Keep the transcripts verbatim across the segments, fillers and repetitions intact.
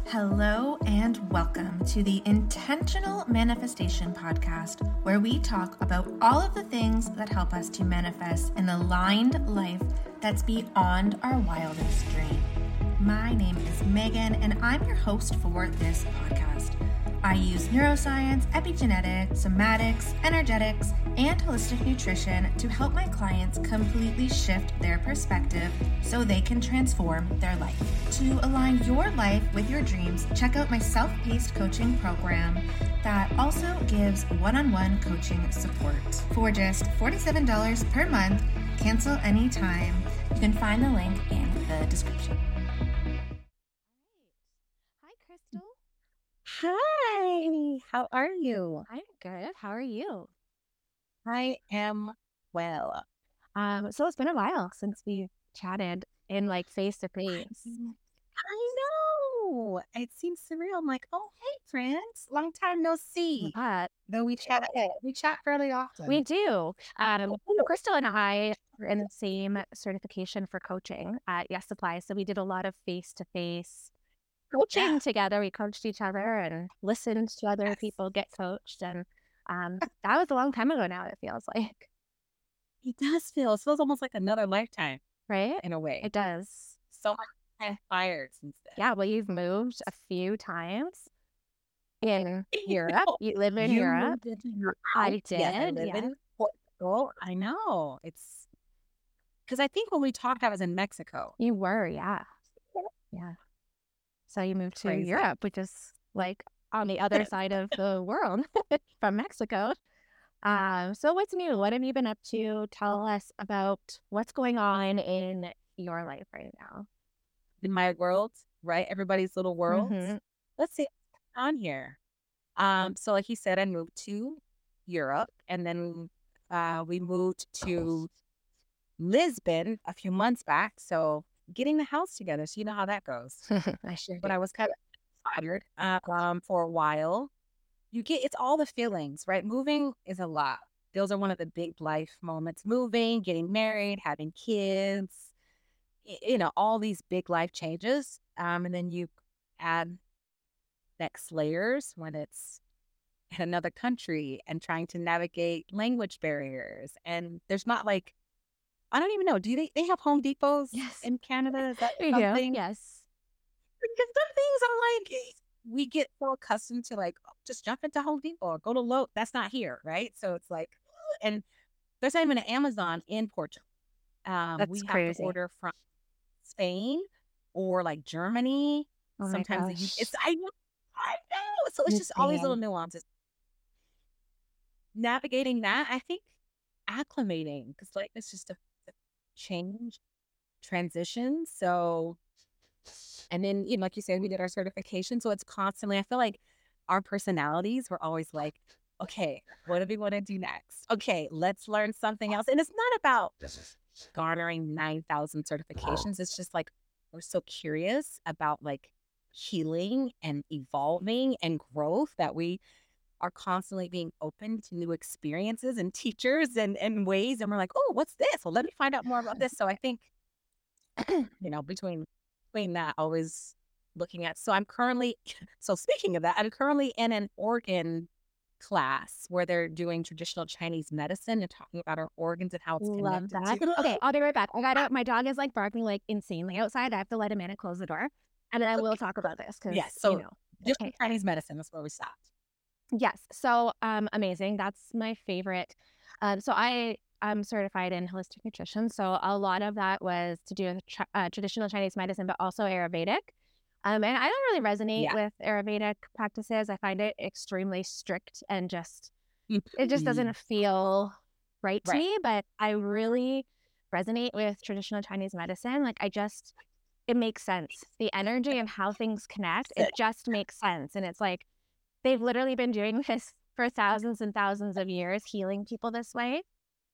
Hello and welcome to the Intentional Manifestation Podcast, where we talk about all of the things that help us to manifest an aligned life that's beyond our wildest dream. My name is Megan, and I'm your host for this podcast. I use neuroscience, epigenetics, somatics, energetics, and holistic nutrition to help my clients completely shift their perspective so they can transform their life. To align your life with your dreams, check out my self-paced coaching program that also gives one-on-one coaching support. For just forty-seven dollars per month, cancel anytime. You can find the link in the description. Hi, Crystal. Hi, how are you? I'm good. How are you? I am well. Um, so it's been a while since we chatted in like face to face. I know. It seems surreal. I'm like, oh, hey, friends. Long time no see. But Though we chat, we chat fairly often. we do. Um, so Crystal and I were in the same certification for coaching at Yes Supply. So we did a lot of face to face coaching Yeah. together. We coached each other and listened to other Yes. people get coached. And um, that was a long time ago now, it feels like. It does feel, it feels almost like another lifetime Right? in a way. It does. So much transpired since then. Yeah, well, you've moved a few times in Europe. You live in You Europe. moved into Europe. I Yes, I did, live yeah. in Portugal. I know. It's because I think when we talked, I was in Mexico. You were, yeah. Yeah. So you moved to Crazy. Europe, which is like on the other side of the world from Mexico. Um, so what's new? What have you been up to? Tell us about what's going on in your life right now. In my world, right? Everybody's little worlds. Mhm. Let's see what's on here. Um, so like you said, I moved to Europe, and then uh, we moved to Lisbon a few months back. So getting the house together. So you know how that goes. I sure But do. I was kind of tired uh, um, for a while. You get, it's all the feelings, right? Moving is a lot. Those are one of the big life moments. Moving, getting married, having kids, y- you know, all these big life changes. Um, and then you add next layers when it's in another country and trying to navigate language barriers. And there's not like, I don't even know. Do they, they have Home Depots Yes. in Canada? Is that We do, something? yes. Because some things I'm like, eh, we get so accustomed to like, oh, just jump into Home Depot or go to Lowe's. That's not here, right? So it's like, and there's not even an Amazon in Portugal. Um, That's we have crazy. to order from Spain or like Germany. Oh my Sometimes the U- gosh. it's I know, I know. So it's just all these little Insane. nuances. Navigating that, I think, acclimating because like it's just a, a change, transition. So, and then you know, like you said, we did our certification, so it's constantly. I feel like our personalities were always like, okay, what do we want to do next? Okay, let's learn something else. And it's not about garnering nine thousand certifications. It's just like we're so curious about like healing and evolving and growth that we are constantly being open to new experiences and teachers and, and ways. And we're like, oh, what's this? Well, let me find out more about this. So I think, you know, between between that, always looking at. So I'm currently, so speaking of that, I'm currently in an organ class where they're doing traditional Chinese medicine and talking about our organs and how it's Love connected that. to. Okay, I'll be right back. I gotta, my dog is like barking like insanely outside. I have to let him in and close the door. And then I will talk about this because, Yes. So you know. just Okay. Chinese medicine is where we stopped. Yes. So um amazing. That's my favorite. Um so I I'm certified in holistic nutrition. So a lot of that was to do with tra- uh, traditional Chinese medicine, but also Ayurvedic. Um and I don't really resonate Yeah. with Ayurvedic practices. I find it extremely strict and just it just doesn't feel right to Right. me, but I really resonate with traditional Chinese medicine. Like I just it makes sense. The energy and how things connect, it just makes sense. And it's like they've literally been doing this for thousands and thousands of years, healing people this way.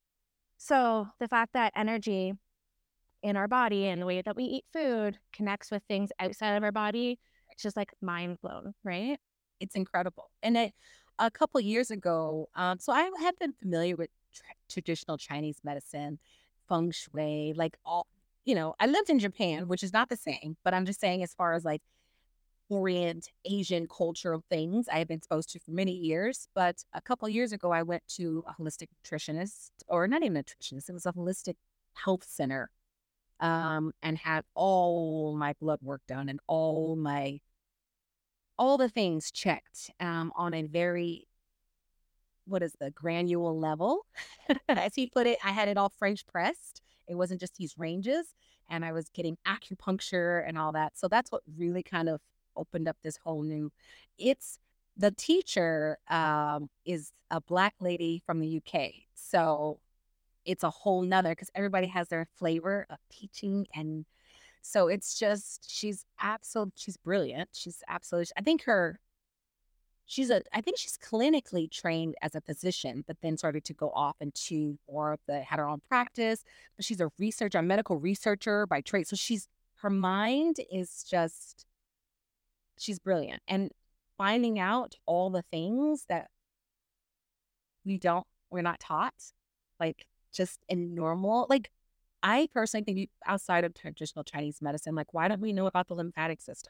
So the fact that energy in our body and the way that we eat food connects with things outside of our body, it's just like mind blown, right? It's incredible. And it, a couple years ago, um, so I had been familiar with tra- traditional Chinese medicine, feng shui, like all, you know, I lived in Japan, which is not the same, but I'm just saying as far as like Orient, Asian cultural things I have been exposed to for many years. But a couple years ago, I went to a holistic nutritionist, or not even a nutritionist, it was a holistic health center, um, and had all my blood work done and all my all the things checked, um, on a very, what is the granule level, as he put it. I had it all French pressed. It wasn't just these ranges, and I was getting acupuncture and all that. So that's what really kind of opened up this whole new. It's the teacher, um, is a black lady from the U K, so it's a whole nother, because everybody has their flavor of teaching. And so it's just, she's absolute, she's brilliant. She's absolute. I think her She's a I think she's clinically trained as a physician, but then started to go off into more of the, had her own practice. But she's a researcher, a medical researcher by trade. So she's, her mind is just, she's brilliant. And finding out all the things that we don't, we're not taught, like just in normal, like I personally think we- outside of traditional Chinese medicine, like why don't we know about the lymphatic system?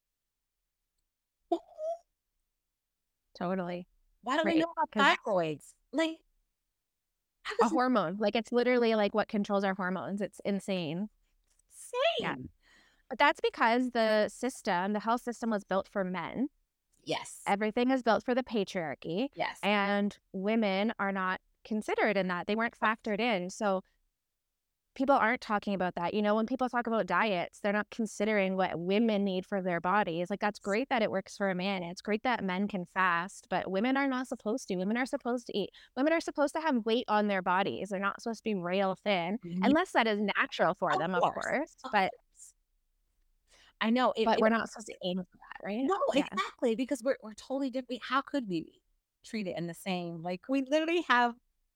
Totally. Why don't we Right. know about 'Cause thyroids? Like, how a does it hormone, like it's literally like what controls our hormones. It's insane. Yeah. insane? But that's because the system, the health system was built for men. Yes. Everything is built for the patriarchy, Yes. and women are not considered in that. They weren't factored in. So people aren't talking about that. You know, when people talk about diets, they're not considering what women need for their bodies. Like, that's great that it works for a man. It's great that men can fast, but women are not supposed to. Women are supposed to eat. Women are supposed to have weight on their bodies. They're not supposed to be rail thin, Ye- unless that is natural for Of them, of course. course. Of But course. I know. It, but it, we're not supposed to aim for that, right? no, Yeah. exactly. Because we're, we're totally different. How could we treat it in the same? Like, we literally have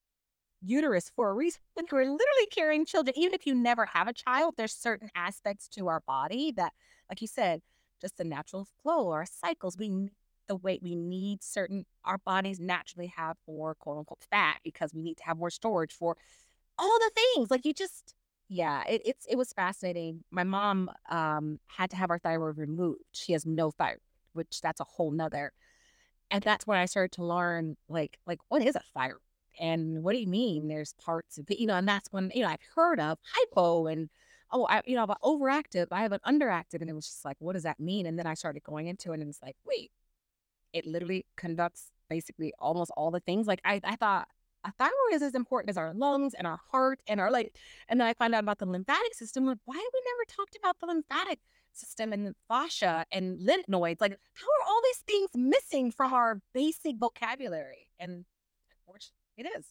uterus for a reason. Like, we're literally carrying children. Even if you never have a child, there's certain aspects to our body that, like you said, just the natural flow, our cycles, we n- the way we need certain, our bodies naturally have more quote unquote fat, because we need to have more storage for all the things. Like, you just, yeah, it, it's it was fascinating. My mom, um had to have her thyroid removed. She has no thyroid, which that's a whole nother. And that's when I started to learn, like, like what is a thyroid? And what do you mean there's parts of it, you know, and that's when, you know, I've heard of hypo and, oh, I, you know, about overactive, I have an underactive. And it was just like, what does that mean? And then I started going into it, and it's like, wait, it literally conducts basically almost all the things. Like, I, I thought a thyroid is as important as our lungs and our heart and our, like, and then I find out about the lymphatic system. Like, why have we never talked about the lymphatic system and the fascia and lymph nodes? Like, how are all these things missing from our basic vocabulary? And unfortunately, it is.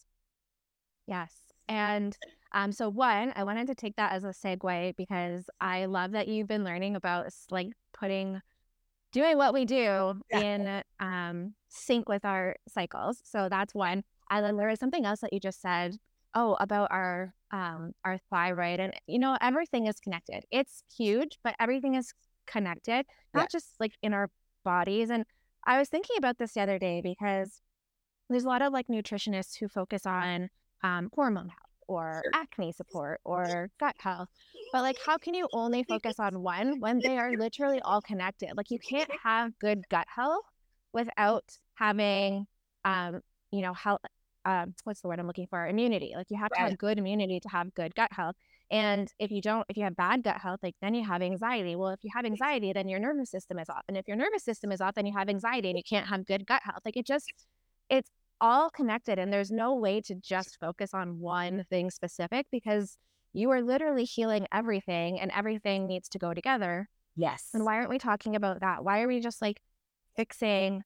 Yes. And um, so one, I wanted to take that as a segue, because I love that you've been learning about s- like putting, doing what we do Yeah. in um, sync with our cycles. So that's one. And then there was something else that you just said, oh, about our um, our thyroid, and you know, everything is connected. It's huge, but everything is connected, Yeah. not just like in our bodies. And I was thinking about this the other day, because there's a lot of like nutritionists who focus on um, hormone health or Sure. acne support or gut health. But like, how can you only focus on one when they are literally all connected? Like, you can't have good gut health without having, um, you know, health. Um, what's the word I'm looking for? Immunity. Like, you have to Right. have good immunity to have good gut health. And if you don't, if you have bad gut health, like then you have anxiety. Well, if you have anxiety, then your nervous system is off. And if your nervous system is off, then you have anxiety and you can't have good gut health. Like, it just, it's all connected, and there's no way to just focus on one thing specific, because you are literally healing everything, and everything needs to go together. Yes. And why aren't we talking about that? Why are we just like fixing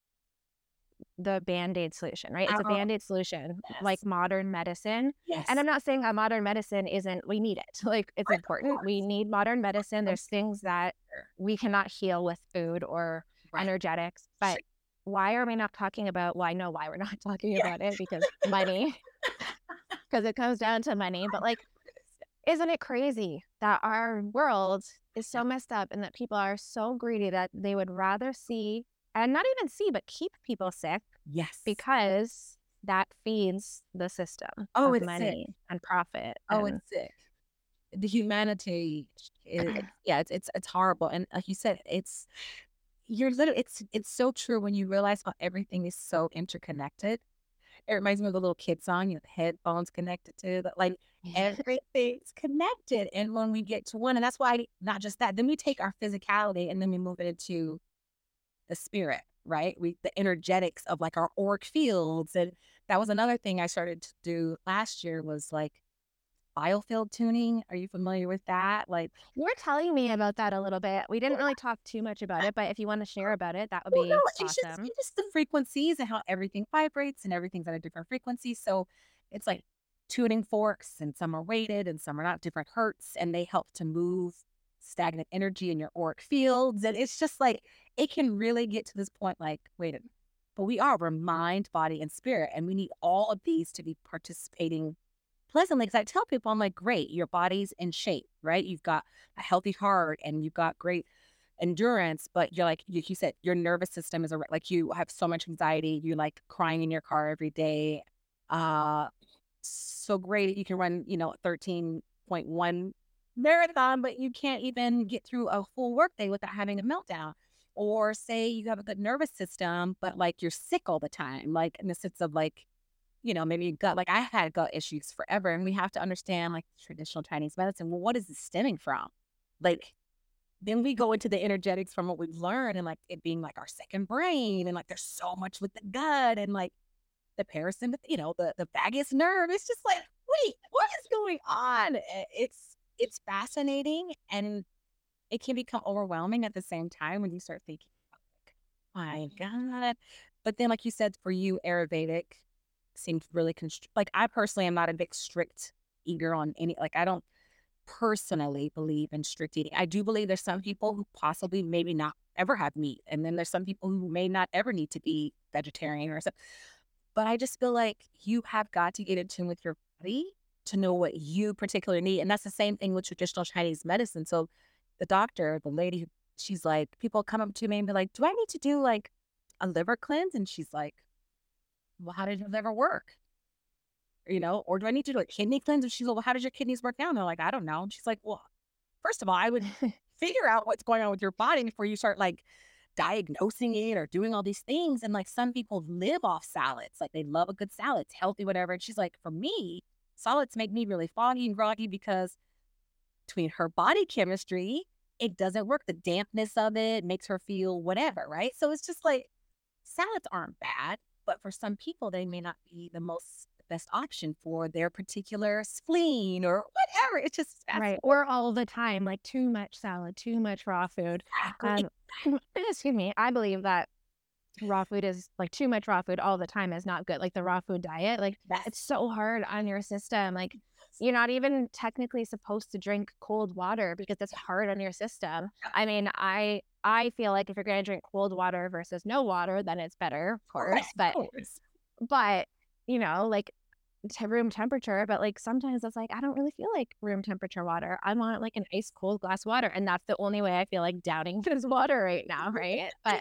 the band-aid solution, right? It's a Uh, band-aid solution, like yes. modern medicine. Yes. And I'm not saying that modern medicine isn't, we need it. Like, it's Of important. We course. need modern medicine. There's things that Sure. we cannot heal with food or Right. energetics. But why are we not talking about, well, I know why we're not talking Yeah. about it, because money, because it comes down to money. But like, isn't it crazy that our world is so messed up, and that people are so greedy that they would rather see, and not even see, but keep people sick, Yes. because that feeds the system Oh, of it's sick. money and profit. Oh, And it's sick. The humanity is, yeah, it's it's it's horrible. And like you said, it's you're literally, it's, it's so true when you realize how everything is so interconnected. It reminds me of the little kid song, you know, the headphones connected to the, like everything's connected. And when we get to one, and that's why not just that, then we take our physicality and then we move it into the spirit, right? We, the energetics of like our auric fields. And that was another thing I started to do last year was like biofield tuning. Are you familiar with that? Like, You were telling me about that a little bit. We didn't really talk too much about it, but if you want to share about it, that would well, no, be it's just, awesome. it's just the frequencies and how everything vibrates and everything's at a different frequency. So it's like tuning forks, and some are weighted and some are not, different hertz, and they help to move stagnant energy in your auric fields. And it's just like, it can really get to this point like, wait a minute, but we are, we're mind, body, and spirit. And we need all of these to be participating pleasantly. Because I tell people, I'm like, great, your body's in shape, right? You've got a healthy heart and you've got great endurance, but you're like, you, you said, your nervous system is a, like, you have so much anxiety, you like crying in your car every day. Uh, so great, you can run, you know, thirteen point one marathon, but you can't even get through a full workday without having a meltdown. Or say you have a good nervous system, but like you're sick all the time, like in the sense of like, you know, maybe gut, like I had gut issues forever. And we have to understand like traditional Chinese medicine. Well, what is it stemming from? Like, then we go into the energetics from what we've learned and like it being like our second brain. And like there's so much with the gut and like the parasympath, you know, the, the vagus nerve. It's just like, wait, what is going on? Eh, It's, it's fascinating, and it can become overwhelming at the same time when you start thinking, my God. But then, like you said, for you, Ayurvedic seemed really constr- like I personally am not a big strict eater on any, like I don't personally believe in strict eating. I do believe there's some people who possibly maybe not ever have meat, and then there's some people who may not ever need to be vegetarian or something. But I just feel like you have got to get in tune with your body to know what you particularly need. And that's the same thing with traditional Chinese medicine. So the doctor, the lady, who- she's like, people come up to me and be like, do I need to do like a liver cleanse? And she's like, well, how did your liver work? You know, or do I need to do a kidney cleanse? And she's like, well, how does your kidneys work now? And they're like, I don't know. And she's like, well, first of all, I would figure out what's going on with your body before you start like diagnosing it or doing all these things. And like some people live off salads, like they love a good salad, it's healthy, whatever. And she's like, for me, salads make me really foggy and groggy because between her body chemistry, it doesn't work. The dampness of it makes her feel whatever, right? So it's just like salads aren't bad, but for some people, they may not be the most best option for their particular spleen or whatever. It's just Right. fascinating. Or all the time, like too much salad, too much raw food. Exactly. Um, excuse me. I believe that raw food is like too much raw food all the time is not good. Like the raw food diet, like That's it's so hard on your system. Like you're not even technically supposed to drink cold water because it's hard on your system. I mean, I I feel like if you're going to drink cold water versus no water, then it's better, of course. But course. but you know, like to room temperature, but like sometimes it's like I don't really feel like room temperature water. I want like an ice cold glass of water, and that's the only way I feel like downing this water right now, right? But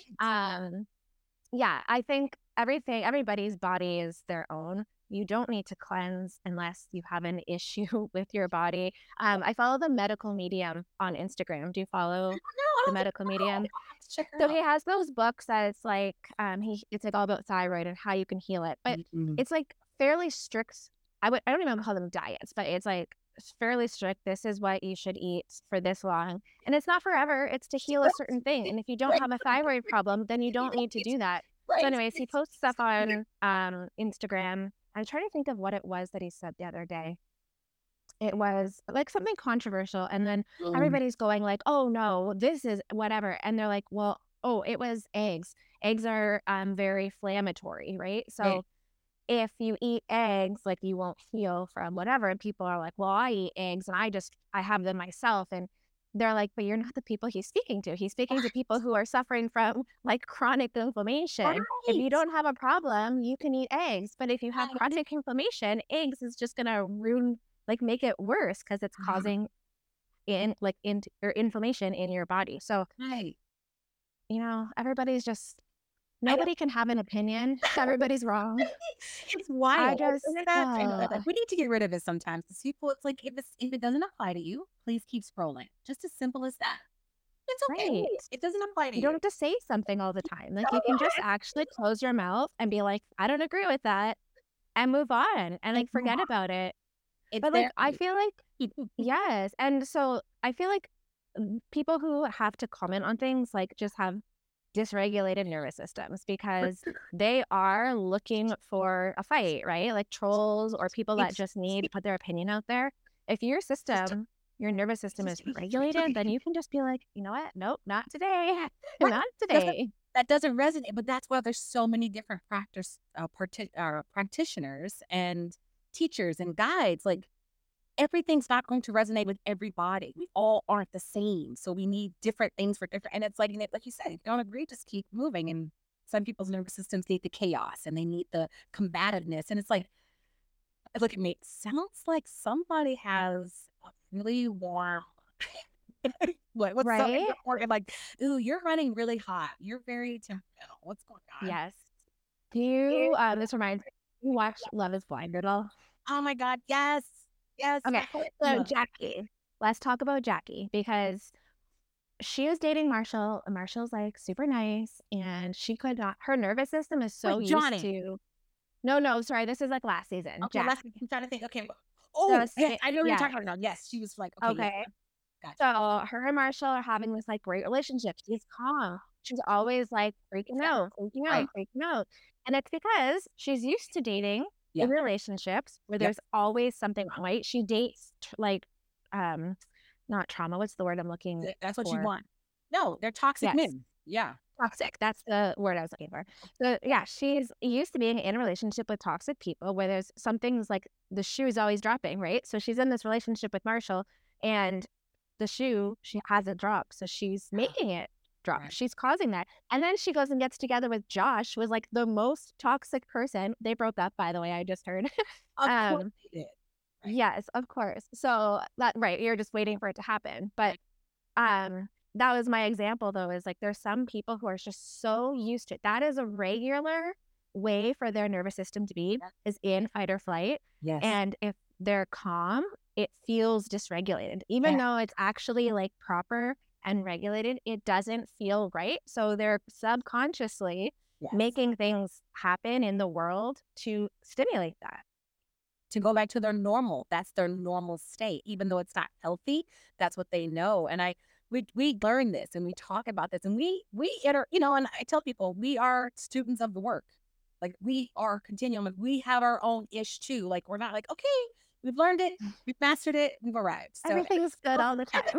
um yeah, I think everything everybody's body is their own. You don't need to cleanse unless you have an issue with your body. Um, I follow the medical medium on Instagram. Do you follow No, I the don't think medical no. medium? I'll have to check her So out. he has those books that it's like um he it's like all about thyroid and how you can heal it. But Mm-mm. it's like fairly strict. I would I don't even call them diets, but it's like it's fairly strict. This is what you should eat for this long. And it's not forever. It's to heal a certain thing. And if you don't Right, have a thyroid problem, then you don't need to do that. So right. anyways, he posts stuff on um Instagram. I'm trying to think of what it was that he said the other day. It was like something controversial, and then Mm. everybody's going like, "Oh no, this is whatever," and they're like, "Well, oh, it was eggs. Eggs are um very inflammatory, right? Yeah. So if you eat eggs, like you won't heal from whatever." And people are like, "Well, I eat eggs, and I just I have them myself," and they're like, "But you're not the people he's speaking to. He's speaking to people who are suffering from like chronic inflammation. If you Right. don't have a problem, you can eat eggs. But if you have Right. chronic inflammation, eggs is just gonna ruin, like make it worse because it's causing in like in or inflammation in your body." So, Right. you know, everybody's just I know. nobody can have an opinion. Everybody's wrong. It's I wild. just Isn't that? I know. uh, Like we need to get rid of it sometimes. 'Cause people, it's like if it's if it doesn't apply to you, please keep scrolling. Just as simple as that. It's okay. Right. It doesn't apply to You don't you. have to say something all the time. Like, you can just Yes. actually close your mouth and be like, "I don't agree with that," and move on and, And like, move forget on. about it. It's But, like, I therapy. feel like yes, and so I feel like, mm, people who have to comment on things, like, just have dysregulated nervous systems For because sure. they are looking for a fight, right? Like trolls or people that It's just need to put their opinion out there. If your system. system, your nervous It's system is just regulated, then you can just be like, you know what? Nope, not today. right. Not Doesn't today. that doesn't resonate, but that's why there's so many different practice uh, parti- uh, practitioners and teachers and guides. Like everything's not going to resonate with everybody. We all aren't the same, so we need different things for different. And it's like, like you said, if you don't agree, just keep moving. And some people's nervous systems need the chaos and they need the combativeness. And it's like, look at me. Sounds like somebody has a really warm. what, what's so Right? important? Like, ooh, you're running really hot. You're very temperamental. What's going on? Yes. Do you, um, this reminds me, you watch Love is Blind at all? Oh my God. Yes. Yes. Okay. I So love Jackie, let's talk about Jackie because she was dating Marshall, and Marshall's, like, super nice, and she could not her nervous system is so Wait, used Johnny. to no, no, sorry, this is, like, last season, Okay, let's. Jackie. I'm trying to think. Okay. So, Oh, yes, sa I know what you're yes, talking about now. Yes, she was like, okay, yeah, okay. gotcha. So, her and Marshall are having this, like, great relationship. She's calm. She's always, like, freaking Yeah, out, freaking right. out, freaking out, and it's because she's used to dating Yeah. in relationships where Yep. there's always something wrong, right? She dates, tr like, um, not trauma, what's the word I'm looking Th- That's what you for? want. No, they're toxic Yes. men. Yeah. Toxic, that's the word I was looking for. So, yeah, she's used to being in a relationship with toxic people where there's some things like the shoe is always dropping, right? So she's in this relationship with Marshall and the shoe, she hasn't dropped, so she's making it drop. Right. She's causing that. And then she goes and gets together with Josh, who was like the most toxic person. They broke up, by the way, I just heard. Of course Um, they did. Right. yes, of course. So that right, you're just waiting for it to happen. But um, that was my example though, is like there's some people who are just so used to it. That is a regular way for their nervous system to be, Yeah. is in fight or flight. Yes. And if they're calm, it feels dysregulated. Even Yeah. though it's actually like proper and regulated, it doesn't feel right. So they're subconsciously Yes. making things happen in the world to stimulate that. To go back to their normal. That's their normal state, even though it's not healthy. That's what they know. And I, we we learn this and we talk about this, and we we enter, you know. And I tell people we are students of the work. Like we are continuum. We have our own ish too. Like we're not like okay, we've learned it, we've mastered it, we've arrived. So Everything's good all the time.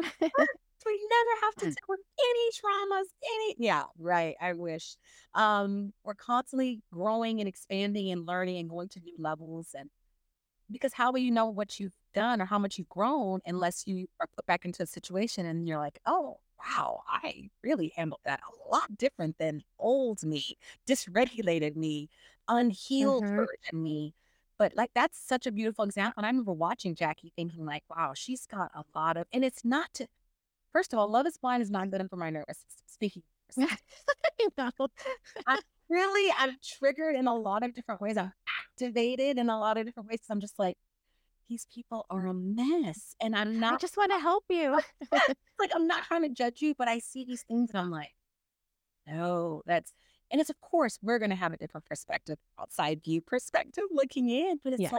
we never have to deal with any traumas, any yeah, right. I wish. Um, we're constantly growing and expanding and learning and going to new levels. And because how will you know what you've done or how much you've grown unless you are put back into a situation and you're like, oh, wow, I really handled that a lot different than old me, dysregulated me, unhealed hmm version me. But like that's such a beautiful example. And I remember watching Jackie thinking like, wow, she's got a lot of, and it's not to, first of all, Love is Blind is not good for my nervous system. Speaking of nervous system, I know. I'm really, I'm triggered in a lot of different ways. I'm activated in a lot of different ways. I'm just like, these people are a mess. And I'm I not just want to help you. like, I'm not trying to judge you, but I see these things and I'm like, no, that's, and it's of course, we're going to have a different perspective, outside view perspective looking in, but it's Yeah. like,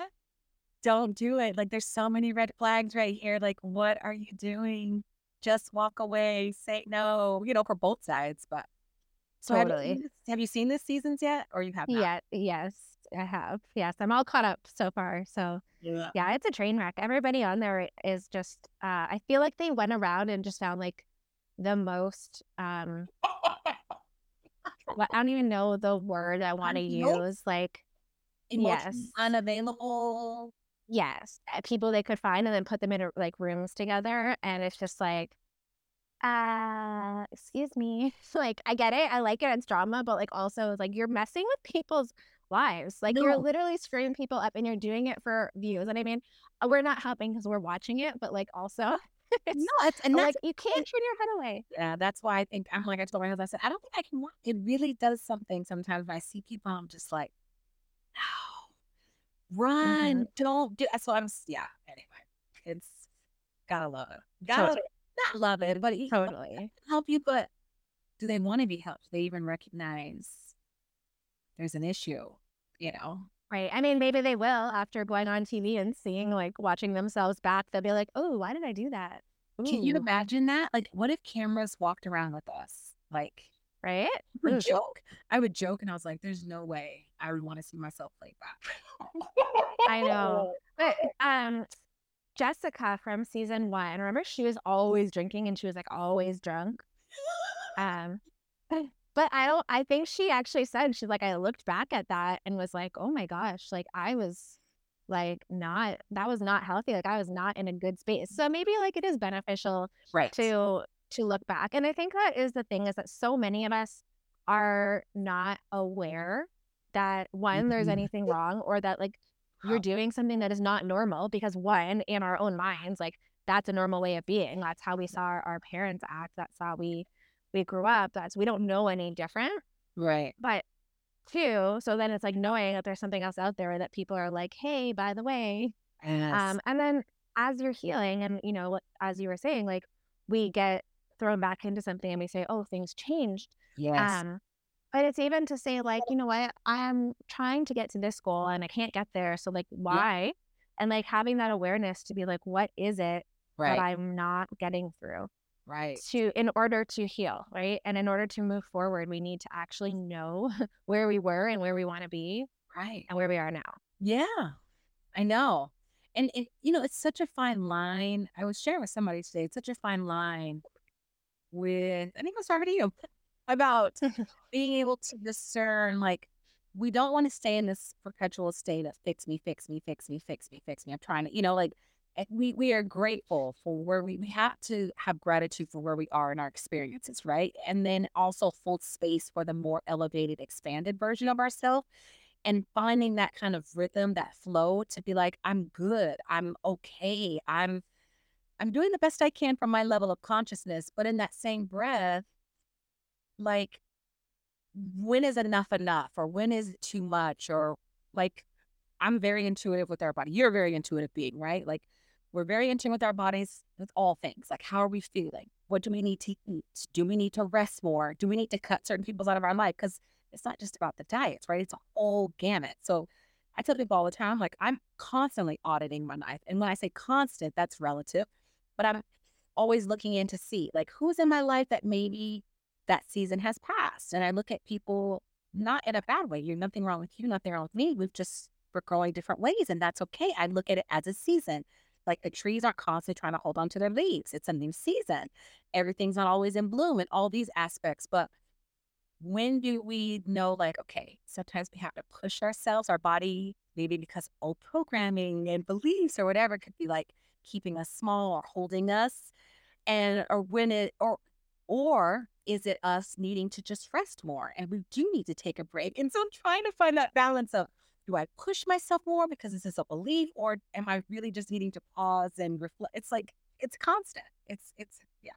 don't do it. Like, there's so many red flags right here. Like, what are you doing? Just walk away, say no, you know, for both sides. But so have you, Totally. seen this- have you seen this seasons yet, or you have not? Yeah. Yes, I have. Yes, I'm all caught up so far. So Yeah. yeah, it's a train wreck. Everybody on there is just. Uh, I feel like they went around and just found like the most. Um, what- I don't even know the word I want to Unhealed, use. Like emotionally yes, unavailable. yes, uh, people they could find and then put them in like rooms together, and it's just like. Uh, excuse me. Like, I get it. I like it. It's drama, but like also it's like you're messing with people's lives. Like you're No, literally screwing people up and you're doing it for views. And I mean, uh, we're not helping because we're watching it, but like also no, it's it's, and like that's you can't turn your head away. yeah, that's why I think I'm like I told my husband, I said, I don't think I can watch. It really does something sometimes when I see people, I'm just like, no, hmm run, don't do. So I'm, s- yeah. Anyway, it's gotta love it. So Gotta. not love it, but you know, Totally. help you. But do they want to be helped? Do they even recognize there's an issue? You know? Right. I mean, maybe they will after going on T V and seeing, like, watching themselves back. They'll be like, oh, why did I do that? Can you Ooh, imagine that? Like, what if cameras walked around with us? Like, right? I would Ooh, joke. I would joke, and I was like, "There's no way I would want to see myself play back." I know. But um, Jessica from season one, remember she was always drinking and she was like always drunk. Um, but I don't, I think she actually said, she's like, I looked back at that and was like, oh my gosh, like I was like not, that was not healthy. Like I was not in a good space. So maybe like it is beneficial Right. to, to look back. And I think that is the thing, is that so many of us are not aware that one, there's Mhm. anything wrong, or that like you're doing something that is not normal, because one, in our own minds, like that's a normal way of being. That's how we saw our, our parents act. That's how we we grew up. That's, we don't know any different. Right. But two, so then it's like knowing that there's something else out there that people are like, hey, by the way. Yes. Um, and then as you're healing, and you know, as you were saying, like we get thrown back into something and we say, oh, things changed. Yes. Um, but it's even to say, like, you know what, I'm trying to get to this goal and I can't get there. So, like, Yeah. why? And like having that awareness to be like, what is it that Right. I'm not getting through Right. to, in order to heal, right? And in order to move forward, we need to actually know where we were and where we want to be Right. and where we are now. Yeah. I know. And it, you know, it's such a fine line. I was sharing with somebody today. It's such a fine line with, I think I was talking to you about being able to discern, like, we don't want to stay in this perpetual state of fix me, fix me, fix me, fix me, fix me. I'm trying to, you know, like, eh, we we are grateful for where we, we have to have gratitude for where we are in our experiences, right? And then also hold space for the more elevated, expanded version of ourselves, and finding that kind of rhythm, that flow to be like, I'm good, I'm okay, I'm I'm doing the best I can from my level of consciousness, but in that same breath, like, when is enough enough, or when is it too much, or like, I'm very intuitive with our body. You're a very intuitive being, right? Like, we're very in tune with our bodies with all things. Like, how are we feeling? What do we need to eat? Do we need to rest more? Do we need to cut certain people out of our life? Because it's not just about the diets, right? It's a whole gamut. So I tell people all the time, like, I'm constantly auditing my life. And when I say constant, that's relative, but I'm always looking in to see, like, who's in my life that maybe that season has passed. And I look at people not in a bad way. You're nothing wrong with you, nothing wrong with me. We've just, we're growing different ways, and that's okay. I look at it as a season. Like, the trees aren't constantly trying to hold on to their leaves. It's a new season. Everything's not always in bloom and all these aspects. But when do we know, like, okay, sometimes we have to push ourselves, our body, maybe because old programming and beliefs or whatever could be like keeping us small or holding us, and or when it or or is it us needing to just rest more, and we do need to take a break? And so I'm trying to find that balance of, do I push myself more because this is a belief, or am I really just needing to pause and reflect? It's like, it's constant. It's it's yeah.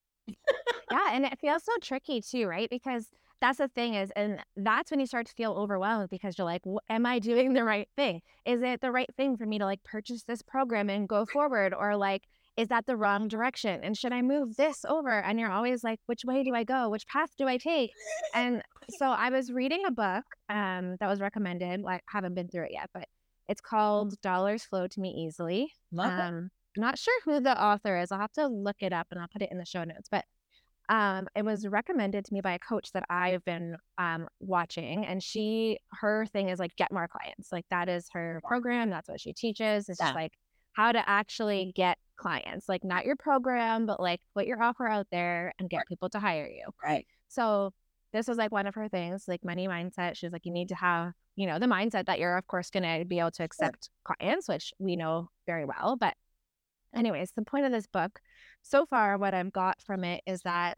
Yeah, and it feels so tricky too, right? Because that's the thing is, and that's when you start to feel overwhelmed, because you're like, "W- am I doing the right thing? Is it the right thing for me to like purchase this program and go forward? Or like, is that the wrong direction? And should I move this over?" And you're always like, which way do I go? Which path do I take? And so I was reading a book um, that was recommended. Like, I haven't been through it yet, but it's called Dollars Flow to Me Easily. Love it. Um, I'm not sure who the author is. I'll have to look it up and I'll put it in the show notes. But um, it was recommended to me by a coach that I've been um watching, and she, her thing is like get more clients. Like that is her program. That's what she teaches. It's just Yeah. like how to actually get clients, like not your program, but like put your offer out there and get people to hire you. Right. So this was like one of her things, like money mindset. She's like, you need to have, you know, the mindset that you're of course going to be able to accept clients, which we know very well. But anyways, the point of this book so far, what I've got from it is that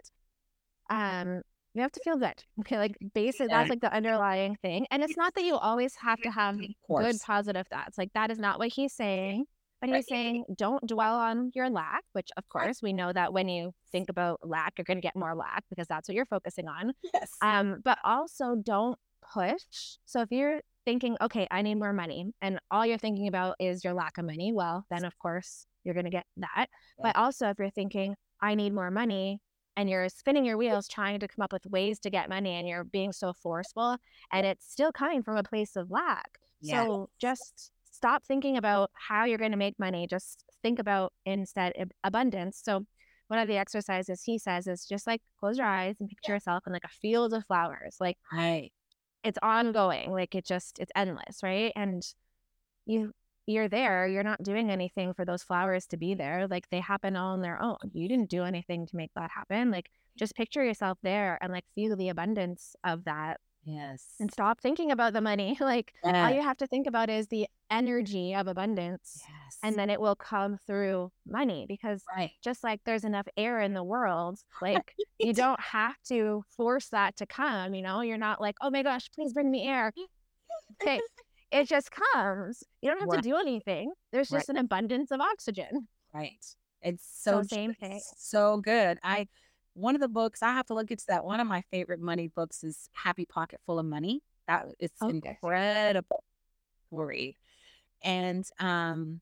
um you have to feel good. Okay, like basically Yeah. that's like the underlying thing. And it's not that you always have to have Of good course. positive thoughts. Like that is not what he's saying. But Right. he's saying don't dwell on your lack, which of Right. course we know that when you think about lack, you're going to get more lack because that's what you're focusing on. Yes. Um, but also don't push. So if you're thinking, okay, I need more money, and all you're thinking about is your lack of money, well, then of course you're going to get that. Yeah. But also, if you're thinking, I need more money, and you're spinning your wheels trying to come up with ways to get money, and you're being so forceful, and it's still coming from a place of lack. Yeah. So just stop thinking about how you're going to make money. Just think about instead ab- abundance. So one of the exercises he says is just like close your eyes and picture yourself in like a field of flowers. Like Right. it's ongoing, like it just it's endless, right? And you you're there, you're not doing anything for those flowers to be there. Like they happen all on their own. You didn't do anything to make that happen. Like just picture yourself there and like feel the abundance of that Yes. and stop thinking about the money. Like all Yes. you have to think about is the energy of abundance, Yes. and then it will come through money, because Right. just like there's enough air in the world, like you don't have to force that to come, you know? You're not like, oh my gosh, please bring me air. Okay. It just comes. You don't have Right. to do anything. There's Right. just an abundance of oxygen. Right. It's So so same thing. so good. I one of the books I have to look into that. One of my favorite money books is Happy Pocket Full of Money. That is Okay. incredible story. And um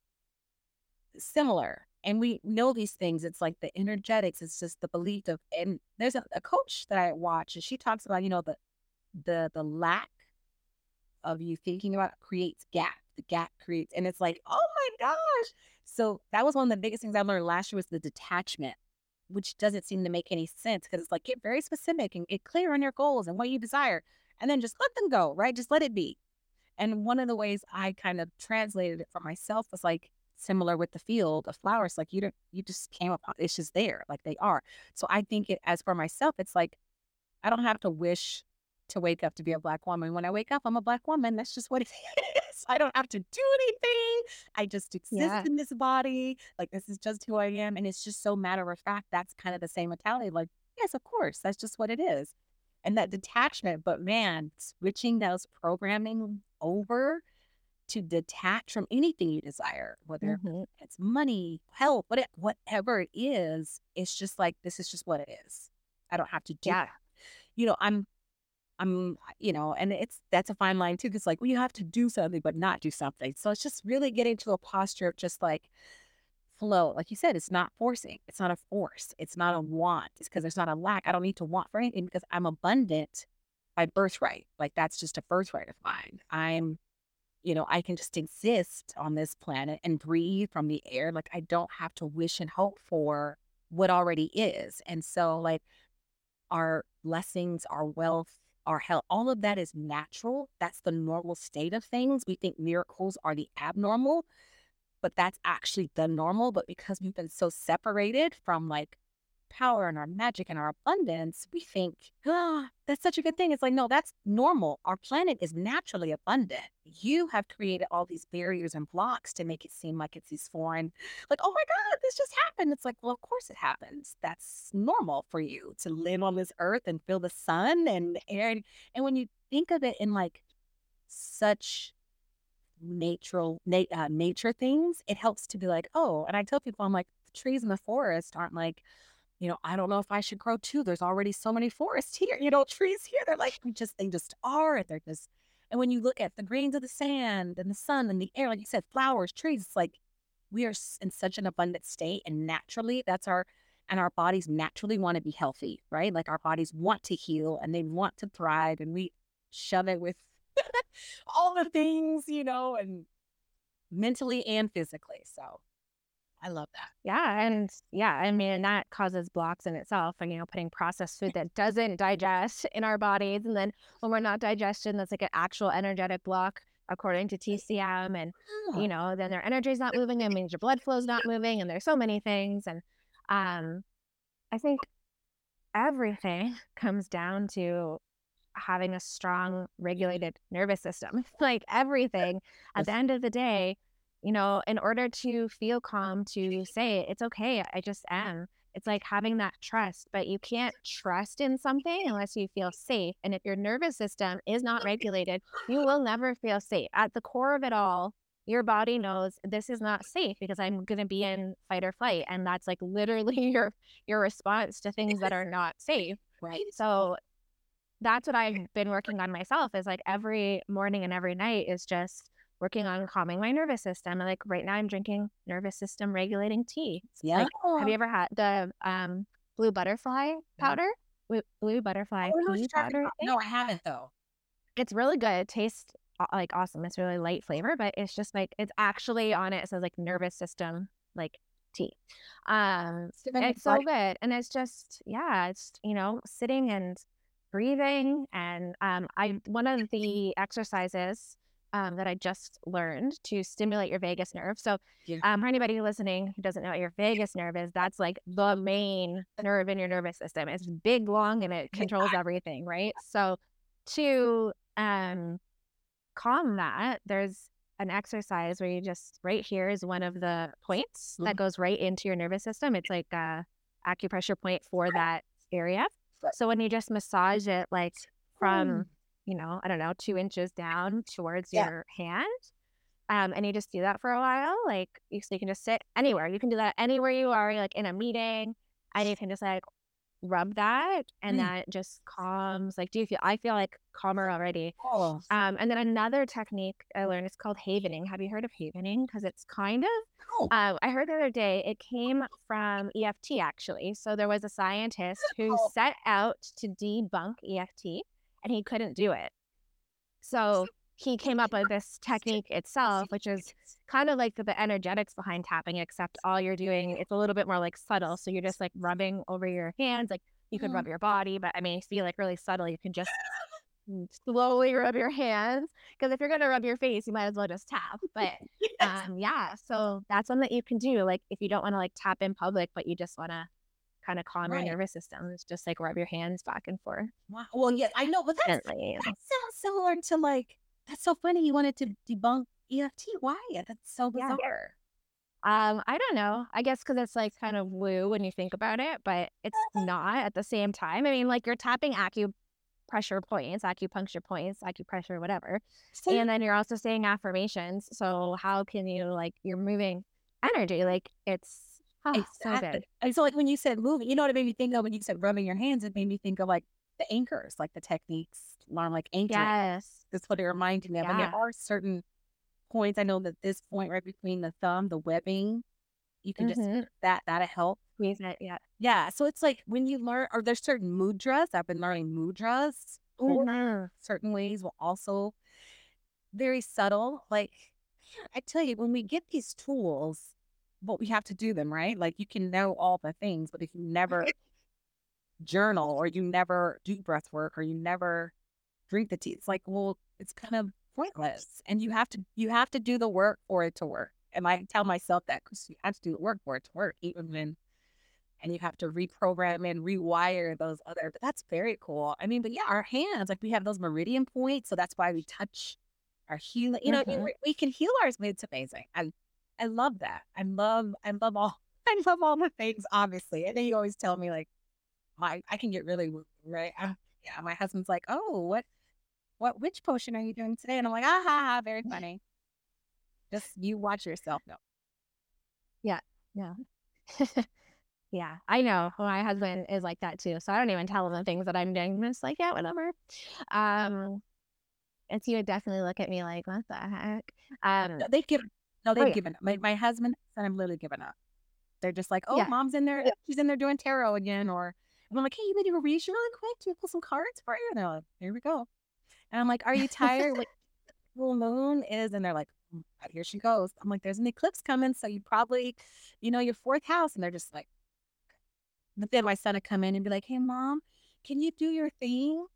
similar. And we know these things. It's like the energetics. It's just the belief of, and there's a, a coach that I watch, and she talks about, you know, the the the lack of you thinking about it creates gap. The gap creates, and it's like, oh my gosh. So that was one of the biggest things I learned last year was the detachment, which doesn't seem to make any sense, because it's like get very specific and get clear on your goals and what you desire, and then just let them go, right? Just let it be. And one of the ways I kind of translated it for myself was like similar with the field of flowers. Like you don't, you just came upon, it's just there, like they are. So I think it as for myself, it's like I don't have to wish to wake up to be a Black woman. When I wake up, I'm a Black woman. That's just what it is. I don't have to do anything. I just exist Yeah. in this body. Like this is just who I am. And it's just so matter of fact. That's kind of the same mentality. Like, yes, of course. That's just what it is. And that detachment. But man, switching those programming over to detach from anything you desire, whether Mhm. it's money, health, what whatever it is, it's just like, this is just what it is. I don't have to do Yeah. that. You know, I'm I'm, you know, and it's, that's a fine line too. Cause like, well, you have to do something, but not do something. So it's just really getting to a posture of just like flow. Like you said, it's not forcing. It's not a force. It's not a want. It's because there's not a lack. I don't need to want for anything because I'm abundant by birthright. Like that's just a birthright of mine. I'm, you know, I can just exist on this planet and breathe from the air. Like I don't have to wish and hope for what already is. And so like our blessings, our wealth, our health, all of that is natural. That's the normal state of things. We think miracles are the abnormal, but that's actually the normal. But because we've been so separated from like power and our magic and our abundance, we think, ah, that's such a good thing. It's like, no, that's normal. Our planet is naturally abundant. You have created all these barriers and blocks to make it seem like it's these foreign, like, oh my God, this just happened. It's like, well, of course it happens. That's normal for you to live on this earth and feel the sun and air. And, and when you think of it in like such natural, na- uh, nature things, it helps to be like, oh, and I tell people, I'm like, the trees in the forest aren't like, you know, I don't know if I should grow two. There's already so many forests here, you know, trees here. They're like, we just, they just are. They're just, and when you look at the grains of the sand and the sun and the air, like you said, flowers, trees, it's like we are s- in such an abundant state. And naturally, that's our, and our bodies naturally want to be healthy, right? Like our bodies want to heal and they want to thrive. And we shove it with all the things, you know, and mentally and physically. So I love that. Yeah. And yeah, I mean, and that causes blocks in itself. And, you know, putting processed food that doesn't digest in our bodies. And then when we're not digesting, that's like an actual energetic block, according to T C M. And, you know, then their energy is not moving. It means your blood flow is not moving. And there's so many things. And um, I think everything comes down to having a strong regulated nervous system. Like everything at the end of the day, you know, in order to feel calm, to say it's okay, I just am, it's like having that trust. But you can't trust in something unless you feel safe. And if your nervous system is not regulated, you will never feel safe. At the core of it all, your body knows this is not safe because I'm going to be in fight or flight, and that's like literally your your response to things that are not safe. Right. So that's what I've been working on myself, is like every morning and every night is just working on calming my nervous system. And like right now I'm drinking nervous system regulating tea. It's Yeah. like, have you ever had the um blue butterfly powder? Blue, blue butterfly Oh, I know what pea you're talking powder, I about. think. No, I haven't though. It's really good. It tastes uh, like awesome. It's really light flavor, but it's just like it's actually on it. It says like nervous system like tea. Um, Stimulate it's so body. good, and it's just yeah, it's you know sitting and breathing, and um, I one of the exercises um that I just learned to stimulate your vagus nerve. So, Yeah. um, for anybody listening who doesn't know what your vagus nerve is, that's like the main nerve in your nervous system. It's big, long, and it controls everything, right? So, to um calm that, there's an exercise where you just right here is one of the points that Mhm. goes right into your nervous system. It's like a acupressure point for that area. Right. So when you just massage it like from, Mm. you know, I don't know, two inches down towards Yeah. your hand, um, and you just do that for a while, like you, so you can just sit anywhere. You can do that anywhere you are, like in a meeting, and you can just like rub that, and Mm. that just calms. Like, do you feel? I feel like calmer already. Oh, Um, and then another technique I learned is called havening. Have you heard of havening? Because it's kind of, no. uh, I heard the other day, it came from E F T actually. So there was a scientist who Oh. set out to debunk E F T and he couldn't do it. So he came up with this technique itself, which is kind of like the, the energetics behind tapping, except all you're doing, it's a little bit more like subtle. So you're just like rubbing over your hands. Like you could rub your body, but I mean, if you feel like really subtle, you can just slowly rub your hands. Because if you're going to rub your face, you might as well just tap. But Yes. um, yeah, so that's something that you can do. Like if you don't want to like tap in public, but you just want to kind of calm your Right. nervous system, it's just like rub your hands back and forth Wow. Well, yeah, I know, but that's gently. that sounds similar to like that's so funny. You wanted to debunk E F T. Why? That's so Yeah. bizarre. Um, I don't know. I guess because it's like kind of woo when you think about it, but it's not at the same time. I mean, like you're tapping acupressure points, acupuncture points, acupressure, whatever. And then you're also saying affirmations. So how can you like you're moving energy? Like it's oh, so Exactly. good. And so, like when you said moving, you know what it made me think of when you said rubbing your hands. It made me think of like the anchors, like the techniques, learn like anchoring. Yes. That's what it reminded me of. And there Yeah. are certain points. I know that this point right between the thumb, the webbing, you can just Mm-hmm. that that'll help. Squeeze it. Yeah. Yeah. So it's like when you learn, or there's certain mudras. I've been learning mudras. Hold Mm-hmm. certain ways will also very subtle. Like I tell you, when we get these tools, but we have to do them, right? Like you can know all the things, but if you never journal or you never do breath work or you never drink the tea, it's like, well, it's kind of pointless. And you have to you have to do the work for it to work. And I tell myself that because you have to do the work for it to work, even when and you have to reprogram and rewire those other. But that's very cool. I mean, but yeah, our hands, like we have those meridian points, so that's why we touch our healing. You know, I mean, Mm-hmm. we, we can heal ours. It's amazing. I I love that. I love I love all I love all the things. Obviously, and then you always tell me like my I can get really woo- right. I'm, yeah, my husband's like, oh, what what which potion are you doing today? And I'm like, ah, ha, ha, very funny. Just you watch yourself. No, Yeah. Yeah. Yeah, I know. My husband is like that too. So I don't even tell him the things that I'm doing. I'm just like, yeah, whatever. Um, and he would definitely look at me like, what the heck? Um, no they've given no, oh they've yeah, given up. My my husband and I'm literally given up. They're just like, oh, yeah. mom's in there. She's in there doing tarot again. Or and I'm like, hey, you made a reach really quick. Do you pull some cards for you? And they're like, here we go. And I'm like, are you tired? Like, full moon is, and they're like, "Mm, here she goes. I'm like, there's an eclipse coming, so you probably, you know, your fourth house. And they're just like, but then my son would come in and be like, hey, mom, can you do your thing?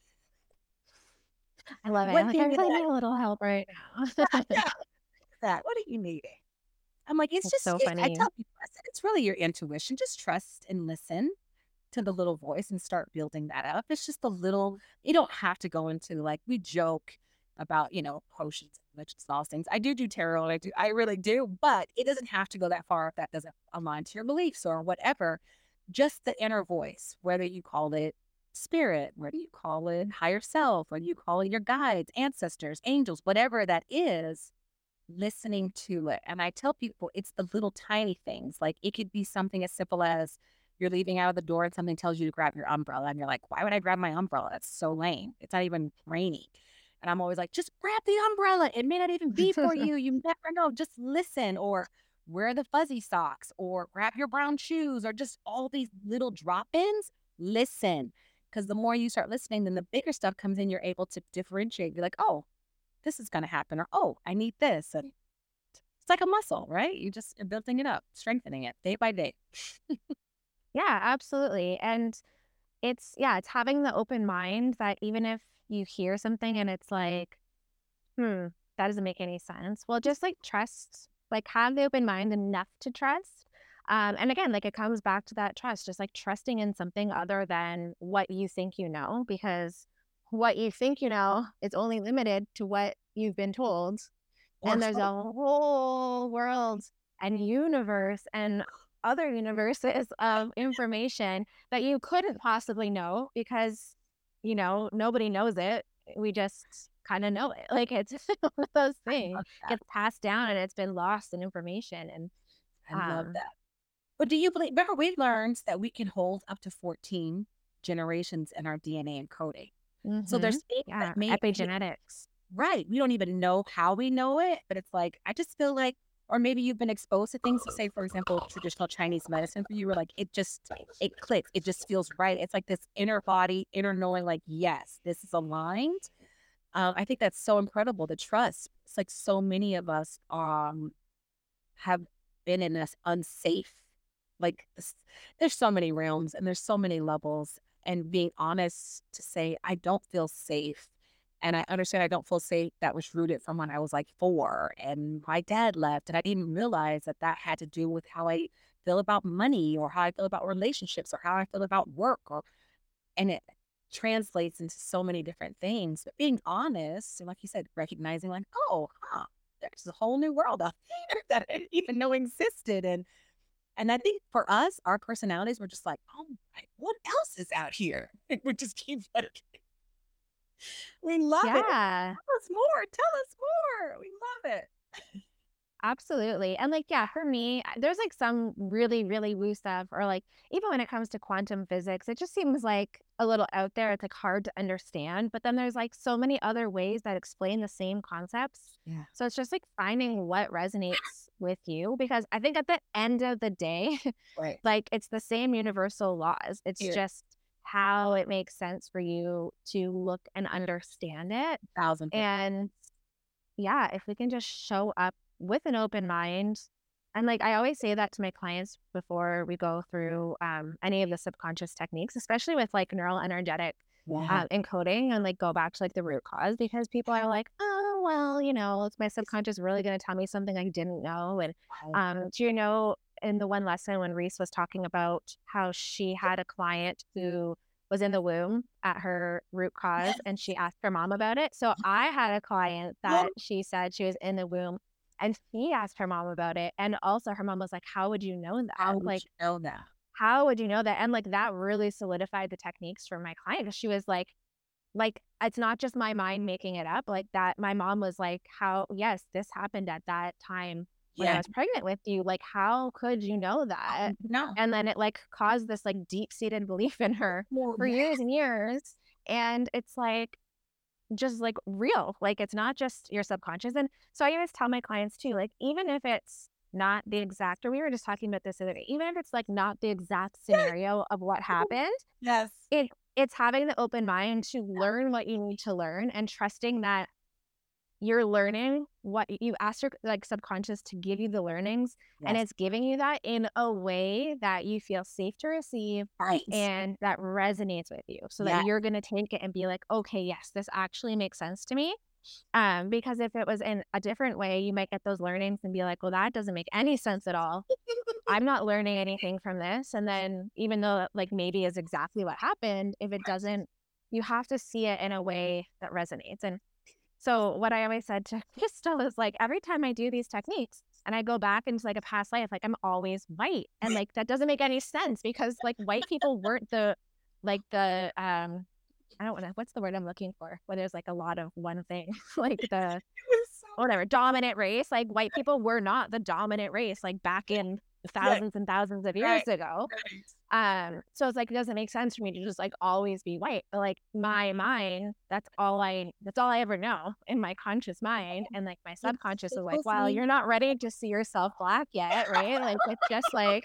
I love it. What I'm like, I thing is really that? need a little help right now. Yeah, yeah, that. What are you needing? I'm like, it's It's just, so it, I funny. tell people, I said, it's really your intuition. Just trust and listen to the little voice and start building that up. It's just a little, you don't have to go into like, we joke about, you know, potions and witches and all those things. I do do tarot, and I do, I really do, but it doesn't have to go that far if that doesn't align to your beliefs or whatever. Just the inner voice, whether you call it spirit, whether you call it higher self, whether you call it your guides, ancestors, angels, whatever that is, listening to it. And I tell people it's the little tiny things. Like it could be something as simple as you're leaving out of the door and something tells you to grab your umbrella. And you're like, why would I grab my umbrella? That's so lame. It's not even rainy. And I'm always like, just grab the umbrella. It may not even be for you. You never know. Just listen, or wear the fuzzy socks, or grab your brown shoes, or just all these little drop-ins. Listen, because the more you start listening, then the bigger stuff comes in. You're able to differentiate. You're like, oh, this is going to happen, or oh, I need this. And it's like a muscle, right? You just are building it up, strengthening it day by day. Yeah, absolutely. And it's, yeah, it's having the open mind that even if you hear something and it's like, hmm, that doesn't make any sense. Well, just like trust, like have the open mind enough to trust. Um, and again, like it comes back to that trust, just like trusting in something other than what you think you know, because what you think you know is only limited to what you've been told. Or And there's so- a whole world and universe and other universes of information that you couldn't possibly know because, you know, nobody knows it. We just kind of know it. Like it's one of those I things love that. gets passed down and it's been lost in information. And I love um, that. But do you believe, remember, we learned that we can hold up to fourteen generations in our D N A encoding. So mhm, there's things yeah, that may, epigenetics. right, we don't even know how we know it, but it's like, I just feel like, or maybe you've been exposed to things, say, for example, traditional Chinese medicine for you, were like, it just, it clicks. It just feels right. It's like this inner body, inner knowing, like, yes, this is aligned. Um, I think that's so incredible, the trust. It's like so many of us um have been in this unsafe, like this, there's so many realms and there's so many levels, and being honest to say, I don't feel safe. And I understand I don't feel safe. That was rooted from when I was like four and my dad left. And I didn't realize that that had to do with how I feel about money, or how I feel about relationships, or how I feel about work, or, and it translates into so many different things. But being honest, and like you said, recognizing like, oh, huh, there's a whole new world out there that I didn't even know existed. And and I think for us, our personalities were just like, oh, my, what else is out here? And we just keep like, we love it. Yeah, Tell us more. Tell us more. We love it. absolutely. And like, yeah, for me, I- there's like some really, really woo stuff, or like even when it comes to quantum physics, it just seems like a little out there. It's like hard to understand. But then there's like so many other ways that explain the same concepts. Yeah. So it's just like finding what resonates with you, because I think at the end of the day, Right. like it's the same universal laws. It's Here. just how it makes sense for you to look and understand it. Thousand percent. And yeah, if we can just show up with an open mind. And like I always say that to my clients before we go through um, any of the subconscious techniques, especially with like neural energetic Yeah. uh, encoding, and like go back to like the root cause, because people are like, oh, well, you know, it's my subconscious really going to tell me something I didn't know. And um, do you know, in the one lesson when Reese was talking about how she had a client who was in the womb at her root cause and she asked her mom about it. So I had a client that she said she was in the womb and she asked her mom about it. And also her mom was like, how would you know that? How would Like, you know that? how would you know that? And like that really solidified the techniques for my client, because she was like, like, it's not just my mind making it up. Like that, my mom was like, how, yes, this happened at that time when I Yeah. was pregnant with you. Like, how could you know that? No. And then it like caused this like deep seated belief in her for years and years. And it's like, just like real, like it's not just your subconscious. And so I always tell my clients too, like, even if it's not the exact, or we were just talking about this the other day, even if it's like not the exact scenario of what happened, Yes. it it's having the open mind to learn what you need to learn, and trusting that you're learning what you asked your like subconscious to give you the learnings, and Yes. it's giving you that in a way that you feel safe to receive Right. and that resonates with you, so that Yes. you're going to take it and be like, okay, yes, this actually makes sense to me. Um, because if it was in a different way, you might get those learnings and be like, well, that doesn't make any sense at all. I'm not learning anything from this. And then even though that, like, maybe is exactly what happened, if it doesn't, you have to see it in a way that resonates. And so what I always said to Crystal is like, every time I do these techniques and I go back into like a past life, like I'm always white. And like, that doesn't make any sense, because like white people weren't the, like the, um, I don't want to, what's the word I'm looking for? Where there's like a lot of one thing, like the, whatever, dominant race. Like white people were not the dominant race, like back in thousands and thousands of years Right. ago. Right. Um, so it's like it doesn't make sense for me to just like always be white. But like my mind, that's all I that's all I ever know in my conscious mind. And like my It subconscious is like, tickles well, me. you're not ready to see yourself black yet, right? Like it's just like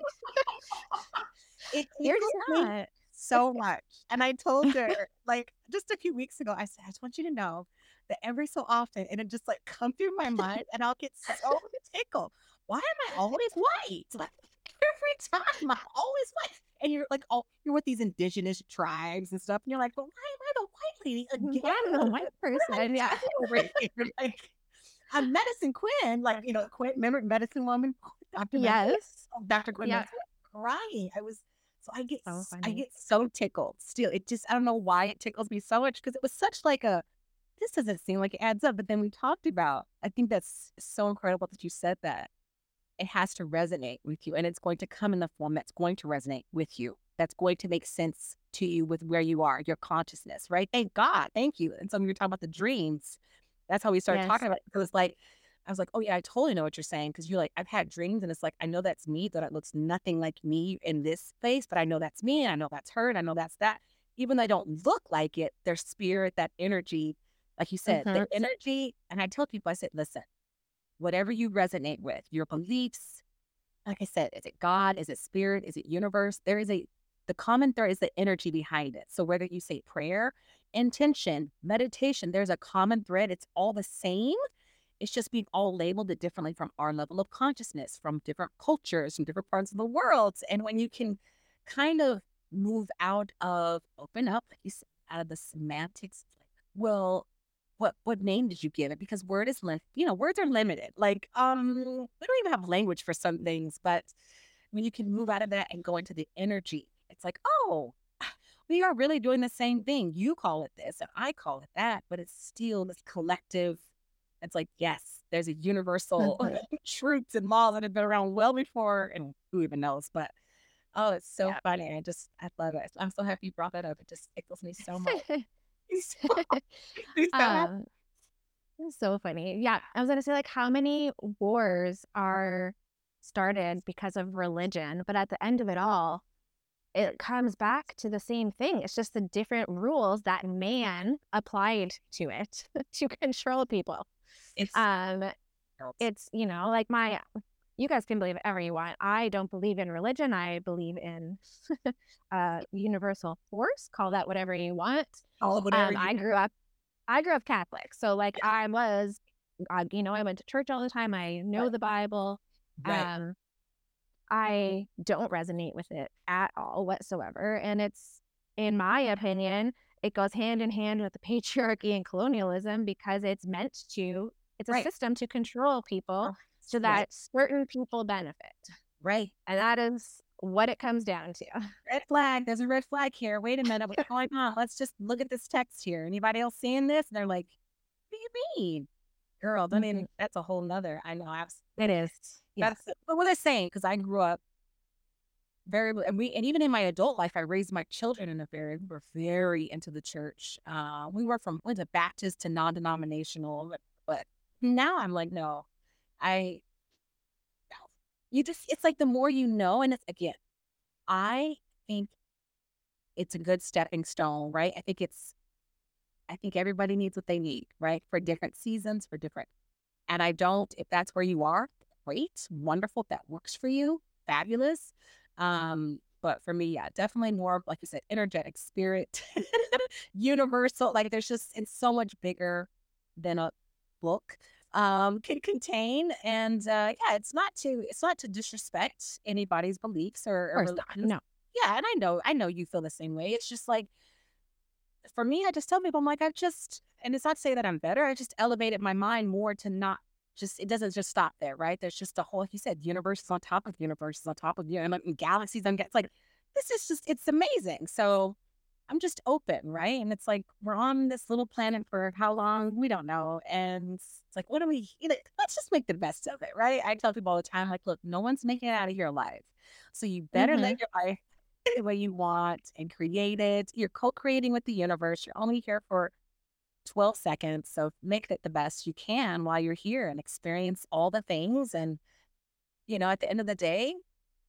It you're just tickles me not. so much. And I told her, like, just a few weeks ago, I said, I just want you to know that every so often, and it just like come through my mind, and I'll get so tickled. Why am I always white? Like every time I'm always white. And you're like, oh, you're with these indigenous tribes and stuff, and you're like, but why am I the white lady again? I'm the white What am I person. Yeah. doing over here? Like, I'm Medicine Quinn, like, you know, Quinn, remember Medicine Woman, Doctor Medicine, Yes. Doctor Quinn, Yeah. Medicine, crying. I was, so I get, So s- I funny. get so tickled still. It just, I don't know why it tickles me so much because it was such like a, this doesn't seem like it adds up. But then we talked about, I think that's so incredible that you said that. It has to resonate with you, and it's going to come in the form that's going to resonate with you. That's going to make sense to you with where you are, your consciousness, right? Thank God. Thank you. And so we were talking about the dreams. That's how we started Yes. talking about it. It was like, I was like, oh yeah, I totally know what you're saying. Cause you're like, I've had dreams and it's like, I know that's me, that it looks nothing like me in this face, but I know that's me. And I know that's her. And I know that's that. Even though I don't look like it, their spirit, that energy, like you said, the Mhm. energy. And I told people, I said, listen, whatever you resonate with, your beliefs, like I said, is it God? Is it spirit? Is it universe? There is a, the common thread is the energy behind it. So whether you say prayer, intention, meditation, there's a common thread. It's all the same. It's just being all labeled it differently from our level of consciousness, from different cultures, from different parts of the world. And when you can kind of move out of, open up, like you said, out of the semantics, like, well, what what name did you give it? Because word is lim- you know, words are limited. Like, um, we don't even have language for some things, but when you can move out of that and go into the energy, it's like, oh, we are really doing the same thing. You call it this and I call it that, but it's still this collective. It's like, yes, there's a universal Mhm. truths and laws that have been around well before, and who even knows? But oh, it's so Yeah. funny. I just, I love it. I'm so happy you brought that up. It just tickles me so much. It's so, it's so happy. um, it's so funny. Yeah, I was gonna say like how many wars are started because of religion, but at the end of it all, it comes back to the same thing. It's just the different rules that man applied to it to control people. It's, Um, it's you know like my you guys can believe whatever you want. I don't believe in religion. I believe in uh universal force. Call that whatever you want. all of whatever Um, you, I grew up I grew up Catholic, so like I was, uh, you know, I went to church all the time. I know right, the Bible. right, Um, I don't resonate with it at all whatsoever, and it's, in my opinion, it goes hand in hand with the patriarchy and colonialism because it's meant to. It's a right, system to control people so right, that certain people benefit, right. and that is what it comes down to. Red flag. There's a red flag here. Wait a minute. What's going on? Let's just look at this text here. Anybody else seeing this? And they're like, what do you mean? Girl, I mean, Mhm. that's a whole nother. I know. I've, It is. Yeah. that's, but what I'm saying, because I grew up very, and we, and even in my adult life, I raised my children in a very, we were very into the church. Uh, we were from, went to Baptist to non-denominational, but, but now I'm like, no, I, you just, it's like the more you know, and it's again, I think it's a good stepping stone, right? I think it's, I think everybody needs what they need, right? For different seasons, for different. And I don't, if that's where you are, great, wonderful. If that works for you, fabulous. Um, but for me, yeah, definitely more, like you said, energetic spirit, universal. Like there's just, it's so much bigger than a book um can contain. And uh yeah, it's not to, it's not to disrespect anybody's beliefs or, Of or course not. religions. No. Yeah, and I know, I know you feel the same way. It's just like, for me, I just tell people, I'm like, I've just, and it's not to say that I'm better. I just elevated my mind more to not just, it doesn't just stop there, right? There's just a whole, like you said, universes on top of universes on top of you, and, like, and galaxies on, it's like, this is just, it's amazing. So I'm just open, right? And it's like, we're on this little planet for how long? We don't know. And it's like, what do we, you know, let's just make the best of it, right? I tell people all the time, like, look, no one's making it out of here alive. So you better live Hmm. your life the way you want and create it. You're co-creating with the universe. You're only here for twelve seconds. So make it the best you can while you're here and experience all the things. And, you know, at the end of the day,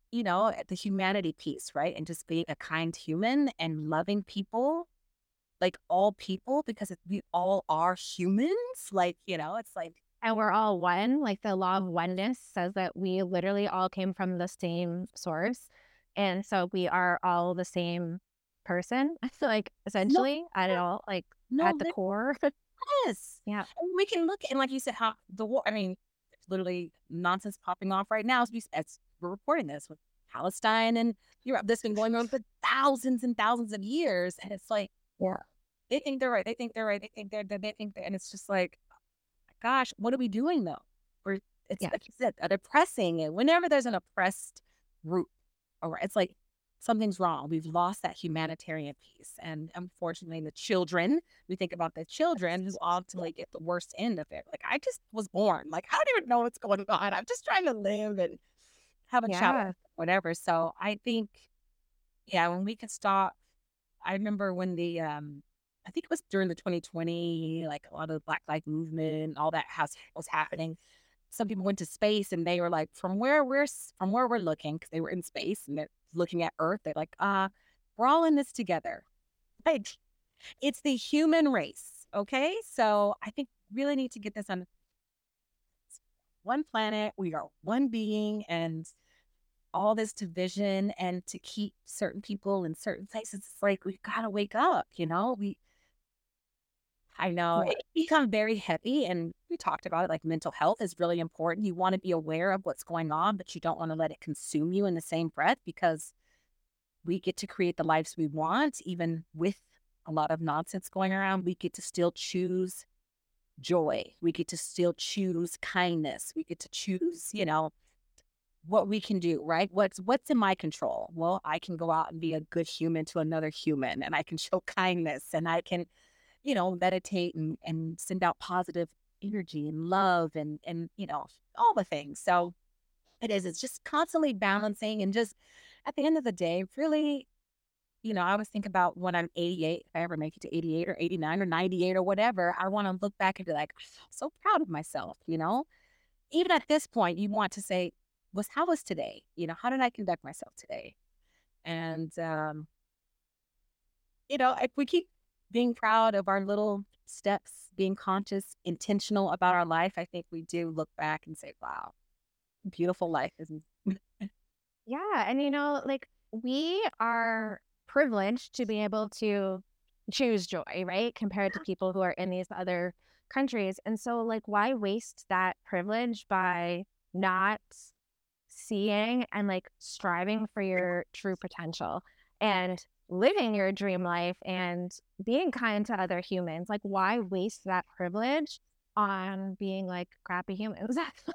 you know, the humanity piece, right? And just being a kind human and loving people, like all people, because if we all are humans. Like, you know, it's like, And we're all one. Like the law of oneness says that we literally all came from the same source. And so we are all the same person. I feel like no, essentially at all, like no, at the core. yes. Yeah. And we can look, and like you said, how the war, I mean, there's literally nonsense popping off right now as, we, as we're reporting this with Palestine and Europe. This has been going on for thousands and thousands of years. And it's like, Yeah. they think they're right. They think they're right. They think they're, they they think they're, and it's just like, gosh, what are we doing though? We're, it's Yeah. like you said, a depressing. And whenever there's an oppressed group, or it's like something's wrong. We've lost that humanitarian piece. And unfortunately, the children, we think about the children who ultimately get the worst end of it. Like, I just was born. Like, I don't even know what's going on. I'm just trying to live and have a child, Yeah. whatever. So I think, yeah, when we can stop, I remember when the, um, I think it was during the twenty twenty, like a lot of the Black Lives Movement, all that has was happening. Some people went to space and they were like, from where we're s- from where we're looking, because they were in space and they're looking at Earth. They're like, uh, we're all in this together. Like, it's the human race. Okay, so I think we really need to get this on one planet. We are one being, and all this division and to keep certain people in certain places, it's like we've got to wake up. You know, we I know Yeah. it can become very heavy, and we talked about it. Like, mental health is really important. You want to be aware of what's going on, but you don't want to let it consume you in the same breath, because we get to create the lives we want, even with a lot of nonsense going around. We get to still choose joy. We get to still choose kindness. We get to choose, you know, what we can do, right? What's what's in my control? Well, I can go out and be a good human to another human, and I can show kindness, and I can, you know, meditate and, and send out positive energy and love and, and, you know, all the things. So it is, it's just constantly balancing, and just at the end of the day, really, you know, I always think about when I'm eighty-eight, if I ever make it to eighty-eight or eighty-nine or ninety-eight or whatever, I want to look back and be like, I'm so proud of myself, you know? Even at this point, you want to say, was how was today? You know, how did I conduct myself today? And um, you know, if we keep being proud of our little steps, being conscious, intentional about our life, I think we do look back and say, wow, beautiful life, isn't it? Yeah. And you know, like we are privileged to be able to choose joy, right? Compared to people who are in these other countries. And so, like, why waste that privilege by not seeing and like striving for your true potential and living your dream life and being kind to other humans? Like, why waste that privilege on being like crappy humans?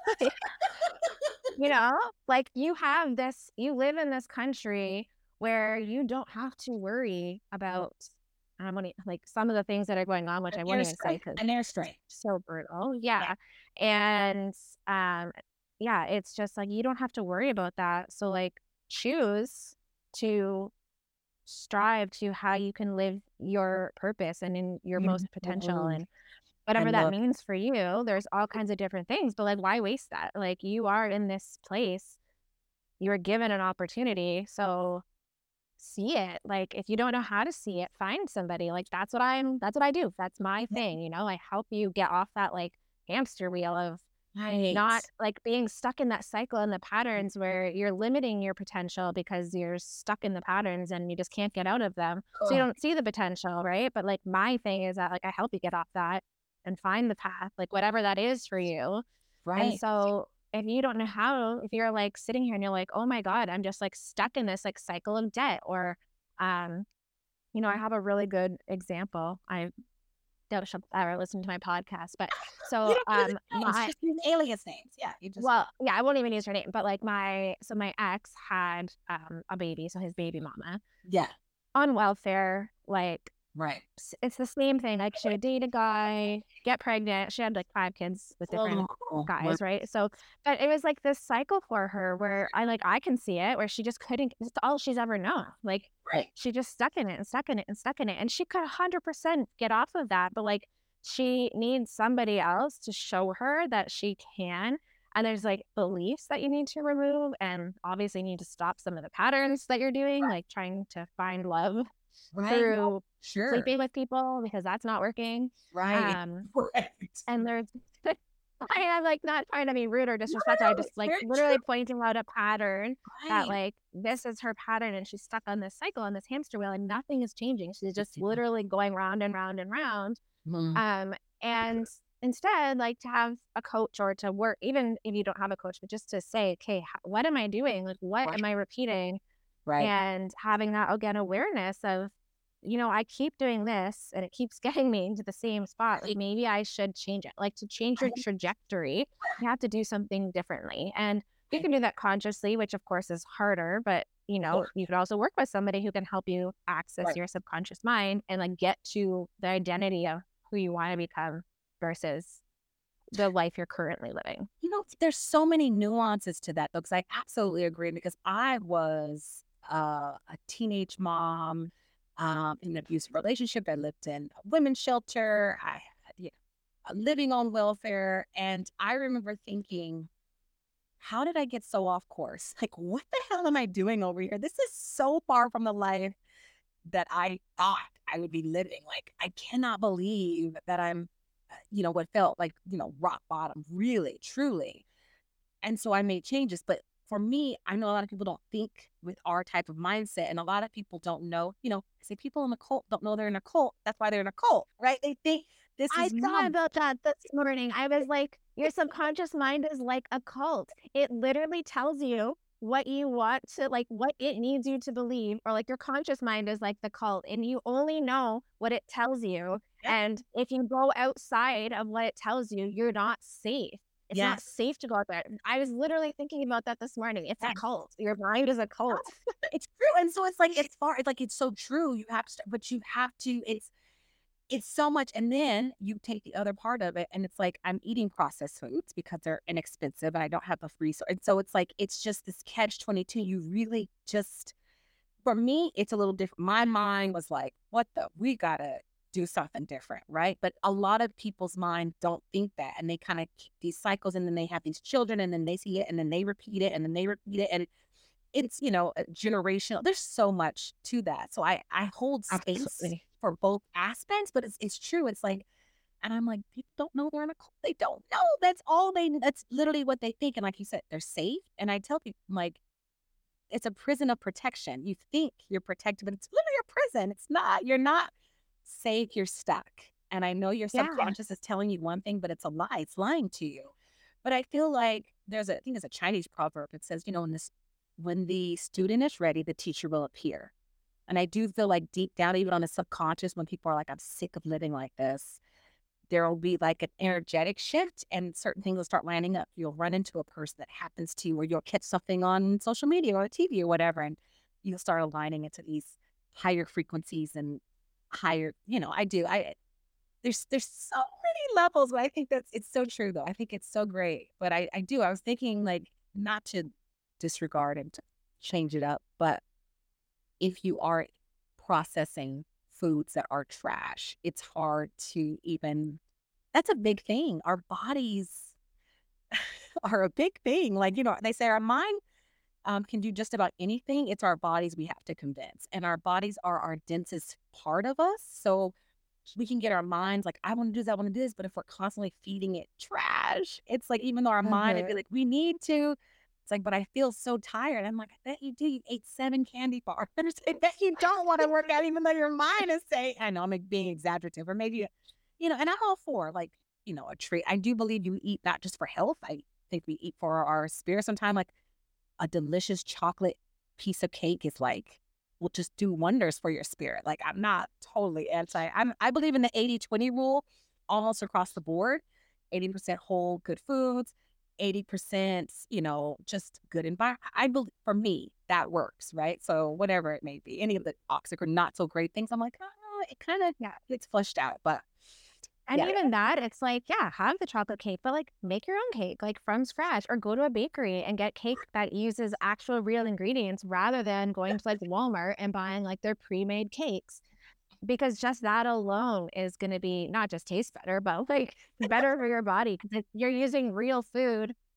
You know, like you have this, you live in this country where you don't have to worry about, I don't want to, like some of the things that are going on, which An I won't even say airstrike, because an airstrike. so brutal. Yeah. Yeah. And um, yeah, it's just like you don't have to worry about that. So like choose to strive to how you can live your purpose and in your most potential Mhm. and whatever And that look, means for you. There's all kinds of different things, but like why waste that? Like you are in this place, you're given an opportunity, so see it. Like if you don't know how to see it, find somebody. Like that's what I'm that's what I do. That's my thing, you know? I help you get off that like hamster wheel of right. not like being stuck in that cycle and the patterns where you're limiting your potential because you're stuck in the patterns and you just can't get out of them. So you Ugh, don't see the potential, right? But like my thing is that like I help you get off that and find the path, like whatever that is for you. And right. so if you don't know how, if you're like sitting here and you're like, oh my God, I'm just like stuck in this like cycle of debt or um, you know, I have a really good example. I doubt she'll ever listen to my podcast, but You so don't use um names, my just use alias names. Yeah, you just, well, yeah, I won't even use her name, but like my so my ex had um a baby, so his baby mama yeah, on welfare, like right. s- it's the same thing. Like she would date a guy, get pregnant. She had like five kids with different Oh, my- guys, right? So, but it was like this cycle for her where I like I can see it where she just couldn't. It's all she's ever known. Like right. she just stuck in it and stuck in it and stuck in it, and she could one hundred percent get off of that, but like she needs somebody else to show her that she can And there's like beliefs that you need to remove, and obviously you need to stop some of the patterns that you're doing, like trying to find love Right. No, through sure. sleeping with people because that's not working. Right. Um, Right. and there's, I am like not trying to be rude or No, disrespectful. I no, just it's like very literally true. pointing out a pattern that Right. like this is her pattern and she's stuck on this cycle, on this hamster wheel, and nothing is changing. She's just Yeah. literally going round and round and round. Mm, Um, and instead, like to have a coach or to work, even if you don't have a coach, but just to say, okay, h- what am I doing? Like, what right. am I repeating? Right. And having that again awareness of, you know, I keep doing this and it keeps getting me into the same spot. Like maybe I should change it. Like to change your Right. trajectory, you have to do something differently. And you Right. can do that consciously, which of course is harder, but you Yeah. know, you could also work with somebody who can help you access Right. your subconscious mind and like get to the identity of who you want to become versus the life you're currently living. You know, there's so many nuances to that though, because I absolutely agree. Because I was uh, a teenage mom um, in an abusive relationship. I lived in a women's shelter. I had, you know, living on welfare, and I remember thinking, how did I get so off course? Like, what the hell am I doing over here? This is so far from the life that I thought I would be living. Like, I cannot believe that I'm, uh, you know, what felt like, you know, rock bottom, really, truly. And so I made changes. But for me, I know a lot of people don't think with our type of mindset. And a lot of people don't know, you know, I say people in a cult don't know they're in a cult. That's why they're in a cult, right? They think this I is thought normal. about that this morning. I was like, your subconscious mind is like a cult. It literally tells you what you want to, like, what it needs you to believe, or like your conscious mind is like the cult, and you only know what it tells you. Yep. And if you go outside of what it tells you, you're not safe. It's not Yes. safe to go out there. I was literally thinking about that this morning. It's a Yes. cult. Your mind is a cult. It's true. And so it's like, it's far, it's like, it's so true. You have to, but you have to, it's, it's so much. And then you take the other part of it and it's like, I'm eating processed foods because they're inexpensive and I don't have the free. So, and so it's like, it's just this catch twenty-two. You really just, for me, it's a little different. My mind was like, what the, we gotta do something different, right? But a lot of people's mind don't think that. And they kind of keep these cycles and then they have these children and then they see it and then they repeat it and then they repeat it. And it's, you know, a generational. There's so much to that. So I, I hold space Absolutely. for both aspects, but it's, it's true. It's like, and I'm like, people don't know they're in a cult. They don't know. That's all they, that's literally what they think. And like you said, they're safe. And I tell people, I'm like, it's a prison of protection. You think you're protected, but it's literally a prison. It's not. You're not safe. You're stuck. And I know your Yeah. subconscious is telling you one thing, but it's a lie. It's lying to you. But I feel like there's a, I think there's a Chinese proverb. It says, you know, when this, when the student is ready, the teacher will appear. And I do feel like deep down, even on the subconscious, when people are like, I'm sick of living like this, there will be like an energetic shift and certain things will start lining up. You'll run into a person that happens to you, or you'll catch something on social media or T V or whatever, and you'll start aligning into these higher frequencies and higher, you know, I do. I there's there's so many levels, but I think that's it's so true though. I think it's so great. But I, I do. I was thinking like not to disregard and to change it up, but if you are processing foods that are trash, it's hard to even, that's a big thing. Our bodies are a big thing. Like, you know, they say our mind um, can do just about anything. It's our bodies we have to convince. And our bodies are our densest part of us. So we can get our minds like, I want to do this, I want to do this. But if we're constantly feeding it trash, it's like, even though our mind would be like, we need to, it's like, but I feel so tired. I'm like, I bet you do. You ate seven candy bars. I bet you don't want to work out, even though your mind is saying, I know I'm like being exaggerative, or maybe, you know, and I'm all for like, you know, a treat. I do believe you eat not just for health. I think we eat for our spirit sometimes. Like a delicious chocolate piece of cake is like, will just do wonders for your spirit. Like I'm not totally anti, I'm, I believe in the eighty twenty rule almost across the board. eighty percent whole, good foods, eighty percent, you know, just good environment. I believe for me, that works, right? So whatever it may be, any of the toxic or not so great things, I'm like, oh, it kind of Yeah. gets flushed out. But And yeah, even that, it's like, yeah, have the chocolate cake, but like make your own cake, like from scratch, or go to a bakery and get cake that uses actual real ingredients rather than going to like Walmart and buying like their pre-made cakes. Because just that alone is going to be not just taste better, but like better for your body because you're using real food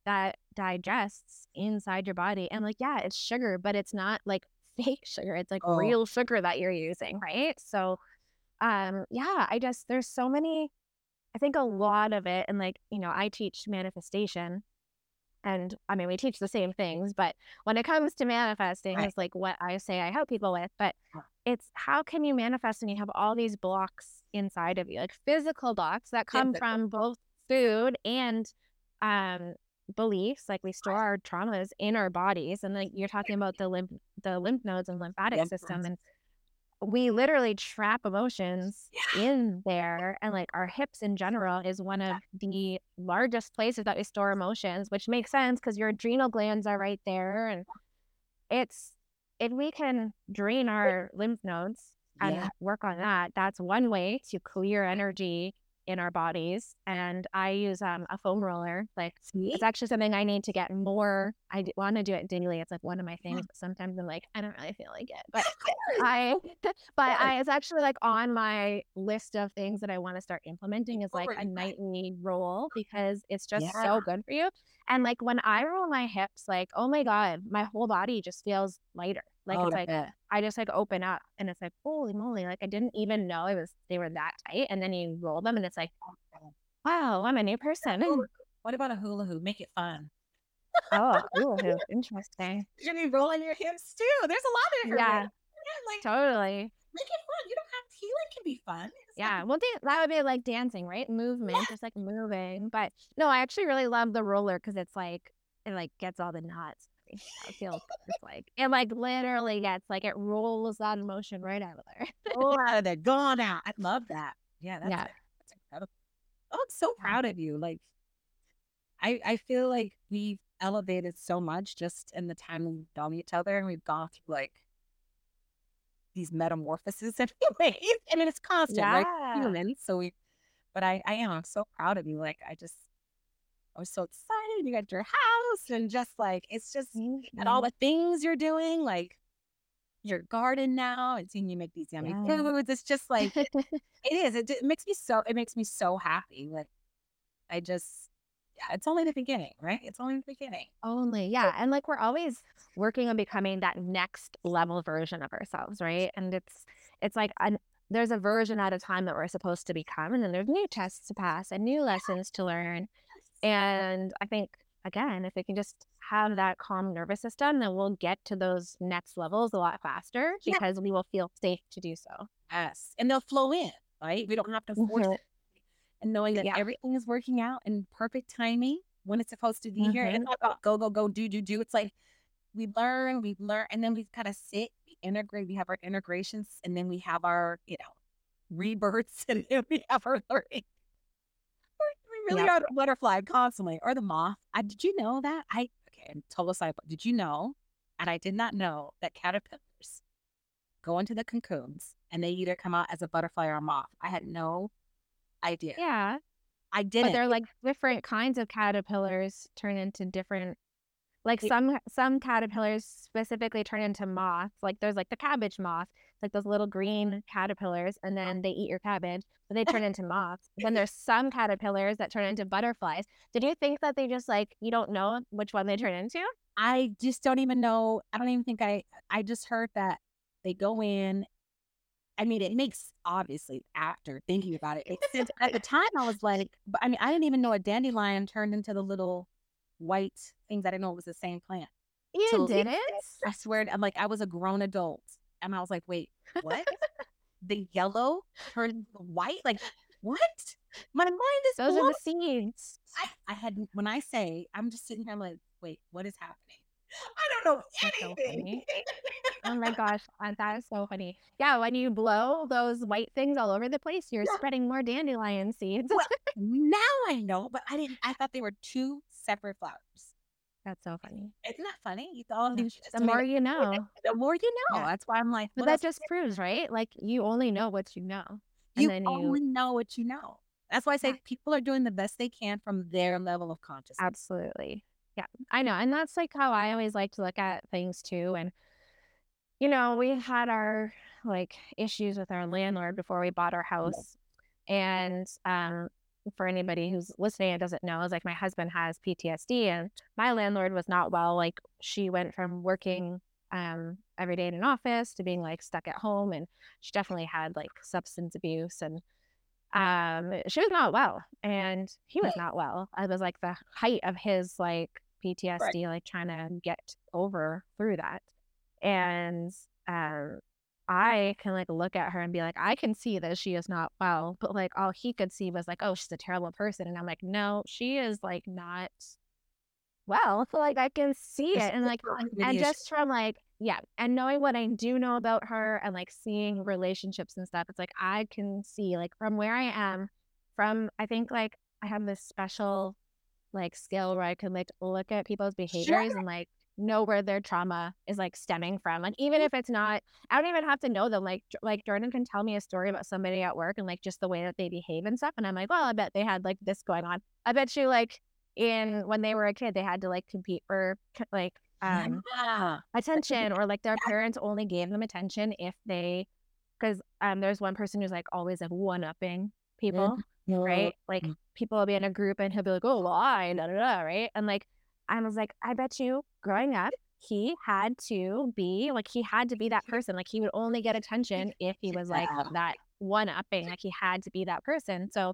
that digests inside your body. And like, yeah, it's sugar, but it's not like fake sugar. It's like Oh, real sugar that you're using, right? So, um, yeah, I just, there's so many, I think a lot of it, and like, you know, I teach manifestation. And I mean, we teach the same things, but when it comes to manifesting, right. is like what I say I help people with. But Uh, it's how can you manifest when you have all these blocks inside of you, like physical blocks that come Physical. from both food and um, beliefs. Like we store our traumas in our bodies, and like you're talking about the lymph, the lymph nodes and lymphatic Yes. system, and we literally trap emotions Yeah. in there. And like our hips in general is one of the largest places that we store emotions, which makes sense because your adrenal glands are right there. And it's, if we can drain our lymph nodes Yeah. and work on that, that's one way to clear energy in our bodies. And I use um, a foam roller. Like See? it's actually something I need to get more. I d- want to do it daily. It's like one of my Yeah. things. But sometimes I'm like, I don't really feel like it. But Yes. I, but Yes. I, it's actually like on my list of things that I want to start implementing is like a Forward. Right. nightly roll because it's just Yeah. so good for you. And like when I roll my hips, like, oh my God, my whole body just feels lighter. Like Oh, it's I like, bet. I just like open up and it's like, holy moly, like I didn't even know it was, they were that tight. And then you roll them and it's like, wow, I'm a new person. What about a hula hoop? Make it fun. Oh, hula hoop, interesting. You need rolling your hips too. There's a lot of different Yeah, ways. Yeah, like totally. make it fun. You don't have healing can be fun. It's not Yeah, well, dan- that would be like dancing, right? Movement, yeah. just like moving. But no, I actually really love the roller because it's like it like gets all the knots. I feel it's like it like literally gets like it rolls that emotion right out of there. Go out of there. Gone out. I love that. Yeah, that's Yeah, that's incredible. Oh, I'm so yeah, proud of you. Like I, I feel like we've elevated so much just in the time we've known each other, and we've gone through like these metamorphoses in ways. I mean, it's constant, right? yeah. Humans. So we, but I, I am. I'm so proud of you. Like I just, I was so excited. You got your house, and just like it's just, Thank and all you. the things you're doing, like your garden now, and seeing you make these yummy Yeah. foods. It's just like it is. It, it makes me so. It makes me so happy. Like I just, yeah, it's only the beginning, right? It's only the beginning. Only, yeah. And like we're always working on becoming that next level version of ourselves, right? And it's it's like an, there's a version at a time that we're supposed to become, and then there's new tests to pass and new lessons to learn. And I think again, if we can just have that calm nervous system, then we'll get to those next levels a lot faster Yeah. because we will feel safe to do so. Yes. And they'll flow in, right? We don't have to force Mhm. it. And knowing that Yeah. everything is working out in perfect timing when it's supposed to be here. It's Mhm. not about go, go, go, do, do, do. It's like we learn, we learn, and then we kind of sit, we integrate, we have our integrations, and then we have our, you know, rebirths, and then we have our learning. We really Yep. are the butterfly constantly, or the moth. I, did you know that? I, okay, total side, but did you know, and I did not know that caterpillars go into the cocoons and they either come out as a butterfly or a moth. I had no idea. Yeah. I But didn't. they're like different kinds of caterpillars turn into different, like It- some some caterpillars specifically turn into moths. Like there's like the cabbage moth, like those little green caterpillars, and then they eat your cabbage, but they turn into moths. Then there's some caterpillars that turn into butterflies. Did you think that they just like you don't know which one they turn into? I just don't even know. I don't even think I, I just heard that they go in. I mean, it makes, obviously, after thinking about it, it makes sense. At the time, I was like, but I mean, I didn't even know a dandelion turned into the little white things. I didn't know it was the same plant. You So didn't? I swear, I'm like, I was a grown adult. And I was like, wait, what? The yellow turned into white? Like, what? My mind is Those are blown. the seeds. I, I had, when I say, I'm just sitting here, I'm like, wait, what is happening? I don't know That's so anything. funny. Oh my gosh, uh, that is so funny. Yeah, when you blow those white things all over the place, you're Yeah. spreading more dandelion seeds. Well, now I know, but I didn't. I thought they were two separate flowers. That's so funny. Isn't that funny? You all Yeah. these just The don't more even- you know. The more you know. Yeah. That's why I'm like, But what that else? just proves, right? Like you only know what you know. And You then only you know what you know. That's why I say Yeah. people are doing the best they can from their level of consciousness. Absolutely. Yeah. I know. And that's like how I always like to look at things too. And you know, we had our like issues with our landlord before we bought our house. And um for anybody who's listening and doesn't know, is like my husband has P T S D, and my landlord was not well. Like she went from working um every day in an office to being like stuck at home, and she definitely had like substance abuse, and um she was not well, and he was not well. It was like the height of his like Right. P T S D, like trying to get over through that. And um I can like look at her and be like, I can see that she is not well, but like all he could see was like, oh, she's a terrible person. And I'm like, no, she is like not well. So like I can see There's it. And like, and proximity issue. just from like, yeah, and knowing what I do know about her and like seeing relationships and stuff, it's like I can see like from where I am, from I think like I have this special like skill where I can like look at people's Sure. behaviors and like know where their trauma is like stemming from. Like even if it's not, I don't even have to know them. Like J- like Jordan can tell me a story about somebody at work and like just the way that they behave and stuff. And I'm like, well, I bet they had like this going on. I bet you like in when they were a kid, they had to like compete for c- like um Yeah. attention, or like their parents only gave them attention if they, because um there's one person who's like always like one upping people, right? Like people will be in a group and he'll be like, oh well, I da da da, right? And like I was like, I bet you growing up he had to be like he had to be that person. Like he would only get attention if he was like Yeah. that one upping. Like he had to be that person. So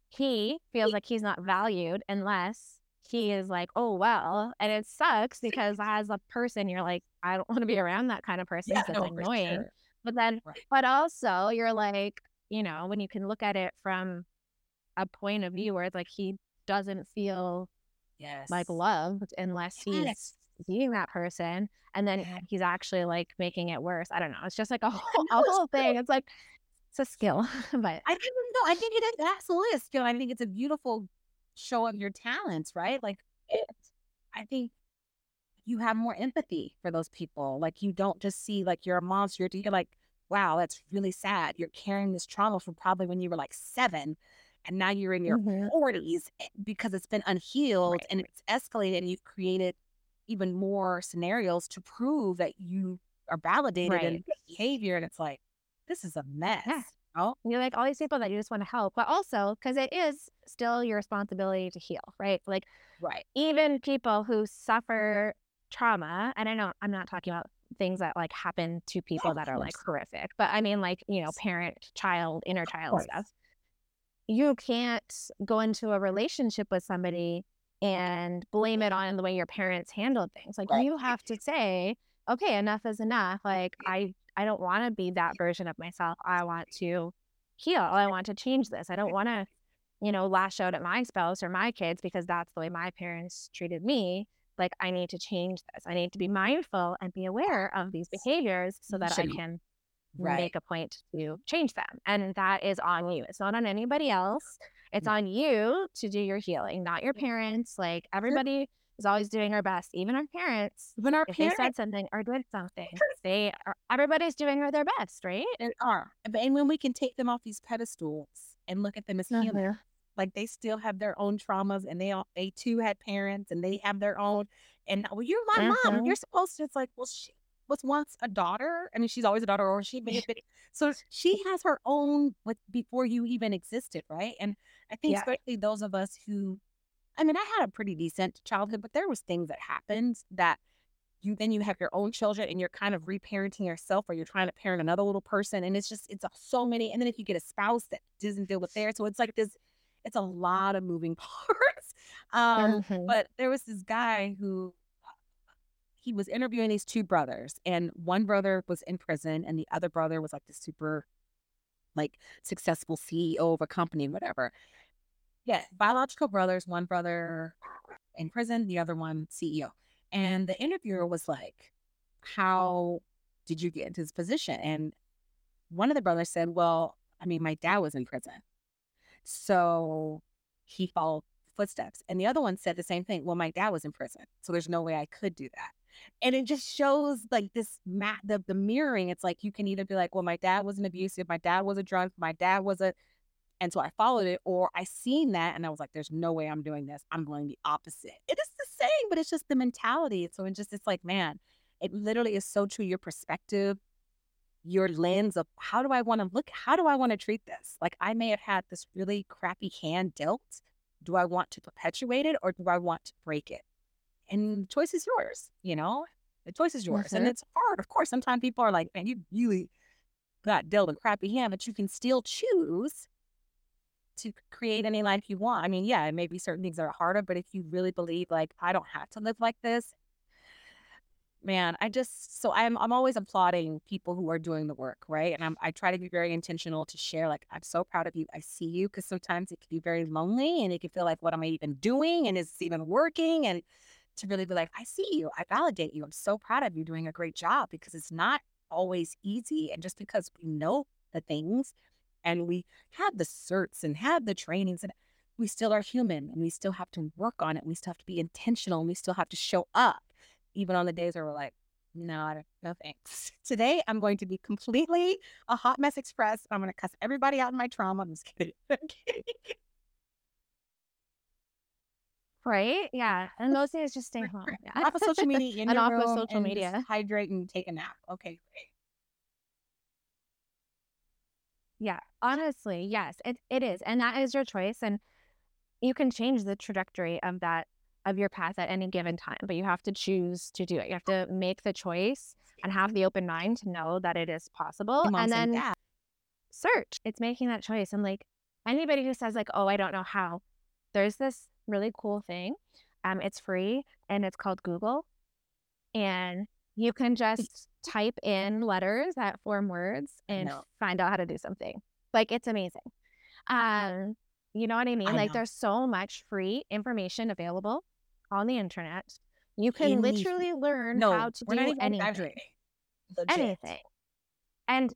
he feels like he's not valued unless he is like, oh, well. And it sucks because as a person, you're like, I don't want to be around that kind of person Yeah, because it's no, for annoying. sure. But then, Right. but also you're like, you know, when you can look at it from a point of view where it's like he doesn't feel like Yes. loved unless he's Yes. being that person. And then Yeah. he's actually like making it worse. I don't know. It's just like a I whole, know a it's whole thing. It's like, it's a skill, but I didn't know. I think it is absolutely a skill. I think it's a beautiful show of your talents, right? Like it, I think you have more empathy for those people. Like you don't just see like you're a monster. You're like, wow, that's really sad. You're carrying this trauma from probably when you were like seven, and now you're in your Mhm. forties eh, because it's been unhealed Right. and it's escalated, and you've created even more scenarios to prove that you are validated Right. in behavior. And it's like, this is a Yeah. mess. Oh, You're like all these people that you just want to help, but also because it is still your responsibility to heal, right? Like right. even people who suffer trauma, and I know I'm not talking about things that like happen to Yeah, people of that are like course. horrific, but I mean like, you know, Of parent, child, inner child course. stuff. You can't go into a relationship with somebody and blame it on the way your parents handled things. Like Right. you have to say, okay, enough is enough. Like I I don't want to be that version of myself. I want to heal. I want to change this. I don't want to, you know, lash out at my spouse or my kids because that's the way my parents treated me. Like I need to change this. I need to be mindful and be aware of these behaviors so that I Emotional. can Right. make a point to change them. And that is on you. It's not on anybody else. It's Yeah. on you to do your healing, not your parents. Like Sure. everybody is always doing our best, even our parents. When our If they parents said something or did something, they are, everybody's doing their best, right? are, but and when we can take them off these pedestals and look at them as human, Mhm. like they still have their own traumas, and they all they too had parents, and they have their own. And well, you're my mom. You're Mhm. supposed to. It's like, well, she was once a daughter. I mean, she's always a daughter, or she may have been. So she has her own with before you even existed, right? And I think Yeah. especially those of us who, I mean, I had a pretty decent childhood, but there was things that happened that you then you have your own children and you're kind of reparenting yourself, or you're trying to parent another little person, and it's just it's a, so many. And then if you get a spouse that doesn't deal with theirs, so it's like this, it's a lot of moving parts. um Mhm. but there was this guy who he was interviewing these two brothers, and one brother was in prison and the other brother was like the super like successful C E O of a company, whatever. Yeah, biological brothers, one brother in prison, the other one C E O. And the interviewer was like, how did you get into this position? And one of the brothers said, well, I mean, my dad was in prison, so he followed footsteps. And the other one said the same thing. Well, my dad was in prison, so there's no way I could do that. And it just shows like this mat the, the mirroring. It's like you can either be like, well, my dad was an abusive, my dad was a drunk, my dad was a, and so I followed it, or I seen that and I was like, there's no way I'm doing this. I'm going the opposite. It is the same, but it's just the mentality. So it just, it's like, man, it literally is so true. Your perspective, your lens of how do I want to look? How do I want to treat this? Like I may have had this really crappy hand dealt. Do I want to perpetuate it or do I want to break it? And the choice is yours, you know? The choice is yours. And Mhm. it's hard. Of course, sometimes people are like, man, you really got dealt a crappy hand, but you can still choose to create any life you want. I mean, yeah, maybe certain things are harder, but if you really believe like I don't have to live like this, man, I just so I'm I'm always applauding people who are doing the work, right? And I'm I try to be very intentional to share like I'm so proud of you. I see you because sometimes it can be very lonely and it can feel like what am I even doing and is this even working? And to really be like, I see you, I validate you. I'm so proud of you doing a great job because it's not always easy. And just because we know the things and we have the certs and have the trainings and we still are human and we still have to work on it. We still have to be intentional and we still have to show up even on the days where we're like, no, I don't, no thanks. Today, I'm going to be completely a hot mess express. I'm going to cuss everybody out in my trauma. I'm just kidding. Right? Yeah. And those days just stay home. Yeah. Off of social media in And your off of room social and just media. hydrate and take a nap. Okay, great. Yeah. Honestly, yes, it it is. And that is your choice. And you can change the trajectory of that of your path at any given time, but you have to choose to do it. You have to make the choice and have the open mind to know that it is possible. Hey, And moms and then dads. search. It's making that choice. And like anybody who says like, "Oh, I don't know how," there's this really cool thing. Um, it's free and it's called Google. And you can just type in letters that form words I and know. find out how to do something. Like it's amazing. Um, you know what I mean? I Like know. there's so much free information available on the internet. You can Anything. literally learn how No, to we're not do even anything. exaggerating. Legit. Anything. And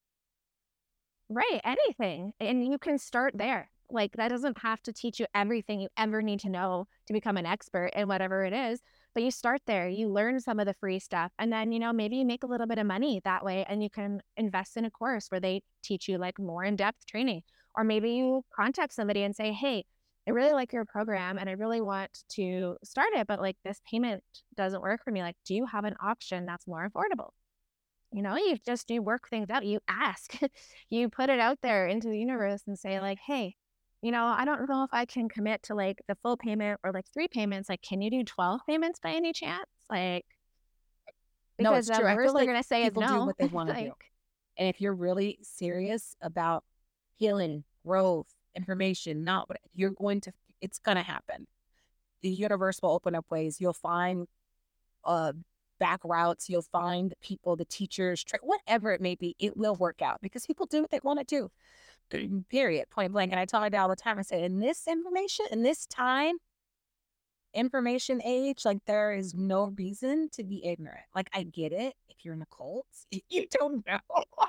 right, anything. And you can start there. Like that doesn't have to teach you everything you ever need to know to become an expert in whatever it is. But you start there, you learn some of the free stuff, and then, you know, maybe you make a little bit of money that way and you can invest in a course where they teach you like more in-depth training. Or maybe you contact somebody and say, "Hey, I really like your program and I really want to start it, but like this payment doesn't work for me. Like, do you have an option that's more affordable?" You know, you just you work things out. You ask, you put it out there into the universe and say like, "Hey, you know, I don't know if I can commit to like the full payment or like three payments. Like, can you do twelve payments by any chance?" Like, No, because it's the true. I feel worst they're like gonna say is people do no. what they want to do. Like, And if you're really serious about healing, growth, information, not what you're going to, it's going to happen. The universe will open up ways. You'll find uh, back routes. You'll find people, the teachers, tra- whatever it may be, it will work out because people do what they want to do. Period. Point blank. And I tell my dad all the time, I say, in this information, in this time, information age, like there is no reason to be ignorant. Like I get it. If you're in a cult, you don't know.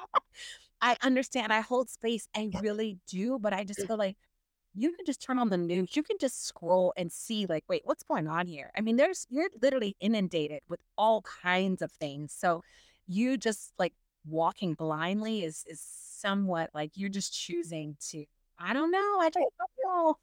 I understand. I hold space. I really do. But I just feel like you can just turn on the news. You can just scroll and see like, wait, what's going on here? I mean, there's, you're literally inundated with all kinds of things. So you just like walking blindly is, is somewhat like you're just choosing to, I don't know. I don't know.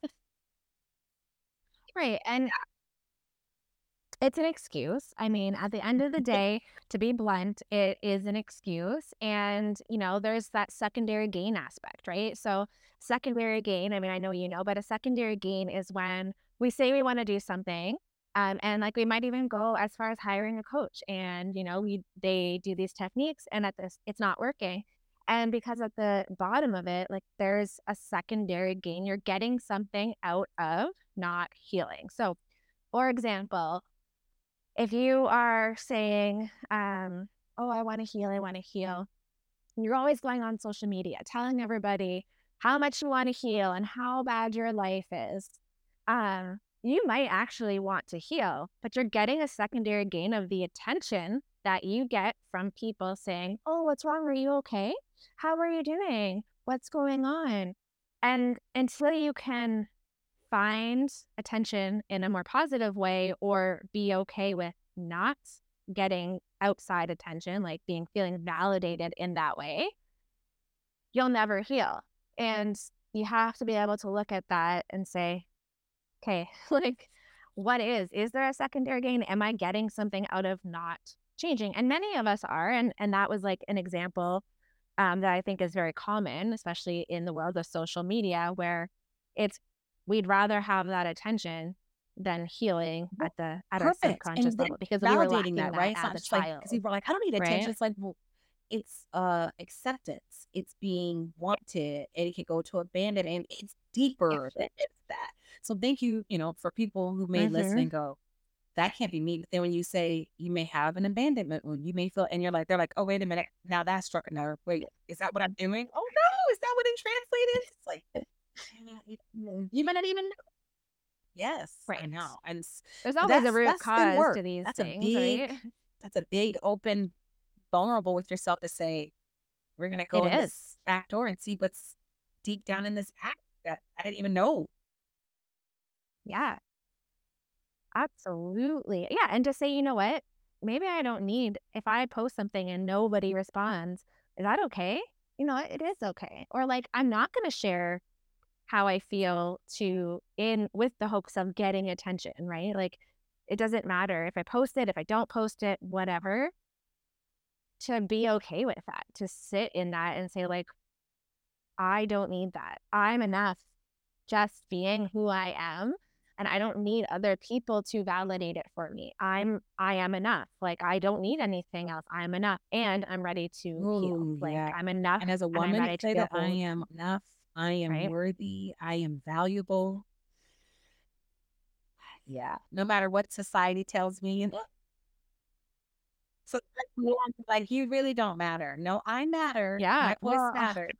right. And it's an excuse. I mean, at the end of the day, to be blunt, it is an excuse. And, you know, there's that secondary gain aspect, right? So, secondary gain, I mean, I know you know, but a secondary gain is when we say we want to do something. Um, and like we might even go as far as hiring a coach and, you know, we they do these techniques and at this it's not working. And because at the bottom of it, like there's a secondary gain. You're getting something out of not healing. So, for example, if you are saying, um, "Oh, I want to heal, I want to heal," you're always going on social media telling everybody how much you want to heal and how bad your life is. Um, you might actually want to heal, but you're getting a secondary gain of the attention that you get from people saying, "Oh, what's wrong? Are you okay? How are you doing? What's going on?" And until you can find attention in a more positive way or be okay with not getting outside attention, like being feeling validated in that way, you'll never heal. And you have to be able to look at that and say, okay, like, what is? Is there a secondary gain? Am I getting something out of not changing? And many of us are. And, and that was like an example um, that I think is very common, especially in the world of social media, where it's we'd rather have that attention than healing Well, at the at our perfect. subconscious And then level because we were validating lacking that, that right? It's not as a just like because child, people are like, I don't need attention. right? It's like, well, it's uh acceptance. It's being wanted. And it can go to abandon and it's Yeah. deeper than it's that. So thank you, you know, for people who may listen Mm-hmm. and go, that can't be me. But then when you say you may have an abandonment wound, you may feel and you're like, they're like, oh, wait a minute. Now that struck a nerve. Wait, is that what I'm doing? Oh no, is that what it translated? It's like you might not even know. Yes, I Right. know. And s- There's but always a that's root that's been cause work. to these That's a things, big right? that's a big open vulnerable with yourself to say, we're gonna It go in is. this back door and see what's deep down in this act that I didn't even know. Yeah, absolutely. Yeah. And to say, you know what? Maybe I don't need, if I post something and nobody responds, is that okay? You know, what? It is okay. Or like, I'm not going to share how I feel to in with the hopes of getting attention, right? Like, it doesn't matter if I post it, if I don't post it, whatever, to be okay with that, to sit in that and say, like, I don't need that. I'm enough just being who I am. And I don't need other people to validate it for me. I'm I am enough. Like I don't need anything else. I'm enough. And I'm ready to heal. Oh Like yeah. I'm enough And as a and I'm woman, to ready to say feel that I whole. am enough, I am Right. worthy, I am valuable. Yeah. No matter what society tells me, and so like you really don't matter. No, I matter. Yeah. My voice Well, matters.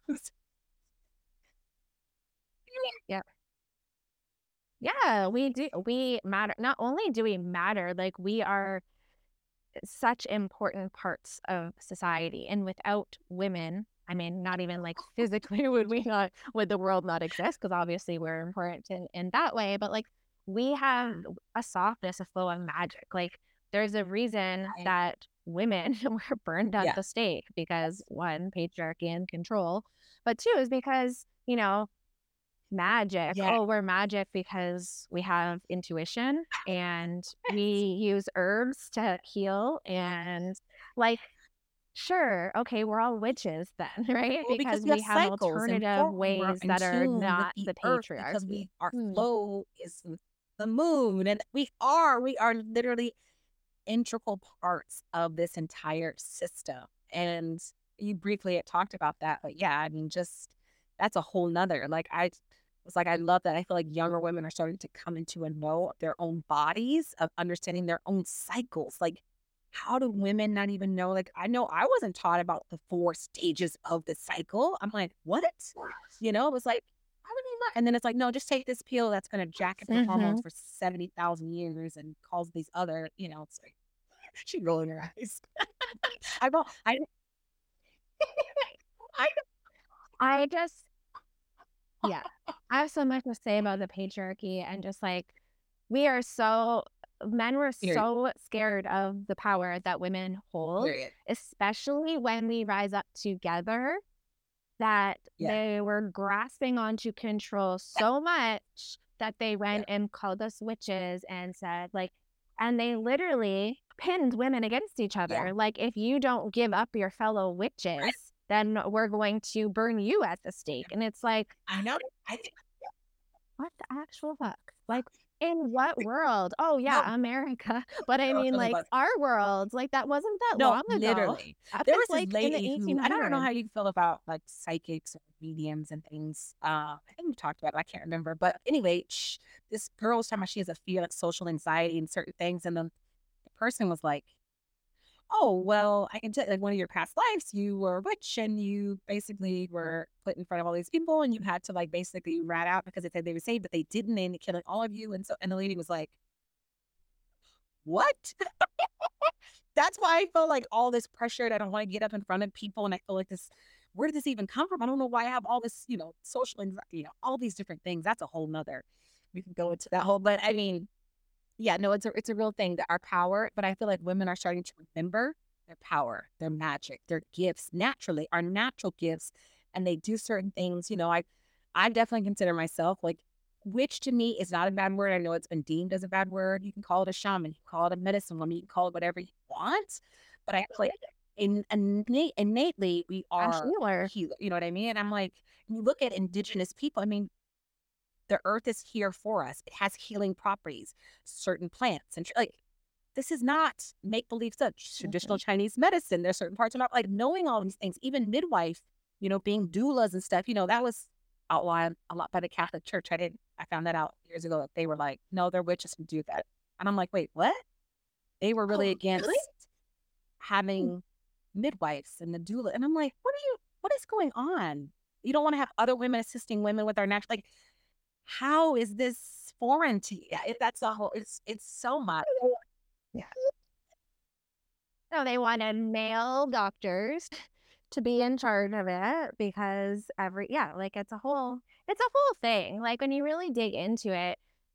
yeah. Yeah, we do. We matter. Not only do we matter, like we are such important parts of society. And without women, I mean, not even like physically would we not, would the world not exist? Because obviously we're important in, in that way. But like we have a softness, a flow of magic. Like there's a reason I- that women were burned at yeah. the stake because one, patriarchy and control, but two is because, you know, magic. Yeah. Oh, we're magic because we have intuition and we use herbs to heal and like sure, okay, we're all witches then, right? Well, because Because we have we have cycles and alternative form, we're ways in that are tune with not the the earth because patriarchy. we our Hmm. flow is with the moon, and we are we are literally integral parts of this entire system. And you briefly had talked about that, but yeah, I mean, just that's a whole nother. Like I was like, I love that. I feel like younger women are starting to come into and know their own bodies, of understanding their own cycles. Like, how do women not even know? Like, I know I wasn't taught about the four stages of the cycle. I'm like, what? You know, it was like, I really not. And then it's like, no, just take this pill that's going to jack up your hormones Mm-hmm. for seventy thousand years and cause these other, you know, it's like, she rolling her eyes. I go, I, I, I just, yeah, I have so much to say about the patriarchy and just like we are so men were period, so scared of the power that women hold, period. especially when we rise up together, that Yeah, they were grasping onto control so much that they yeah, went and called us witches and said like, and they literally pinned women against each yeah. other. Like, if you don't give up your fellow Right. witches, then we're going to burn you at the stake. And it's like, I know. I think, what the actual fuck? Like, in what world? Oh, no, yeah, America. But I no, mean, tell me like, about it. our world, like, that wasn't that No, long ago. literally. That There was was this like in the lady who, and I don't know eighteen hundreds. how you feel about like psychics or mediums and things. Uh, I think we talked about it, I can't remember. But anyway, sh this girl was talking about she has a fear of social anxiety and certain things. And then the person was like, oh, well, I can tell like one of your past lives, you were a witch and you basically were put in front of all these people and you had to like basically rat out because they said they were saved, but they didn't, and they killing all of you. And so, and the lady was like, what? That's why I feel like all this pressure that I don't want to get up in front of people. And I feel like this, where did this even come from? I don't know why I have all this, you know, social anxiety, you know, all these different things. That's a whole nother, we can go into that whole, but I mean, yeah, no, it's a it's a real thing that our power, but I feel like women are starting to remember their power, their magic, their gifts naturally, our natural gifts, and they do certain things. You know, I I definitely consider myself like witch to me is not a bad word. I know it's been deemed as a bad word. You can call it a shaman, you can call it a medicine woman, you can call it whatever you want. But I feel like in, innate, innately, we A are healer. healer. You know what I mean? And I'm like, you look at indigenous people, I mean, the earth is here for us. It has healing properties, certain plants. And tr- like, this is not make believe stuff. Traditional Mhm. Chinese medicine, there's certain parts are not like knowing all these things, even midwife, you know, being doulas and stuff, you know, that was outlined a lot by the Catholic Church. I didn't, I found that out years ago that they were like, no, they're witches who do that. And I'm like, wait, what? They were really Oh, against really? having midwives and the doula. And I'm like, what are you, what is going on? You don't want to have other women assisting women with our natural, like, how is this foreign to you? Yeah, it, that's a whole, it's, it's so much. Yeah. No, they wanted male doctors to be in charge of it because every yeah, like it's a whole it's a whole thing. Like when you really dig into it,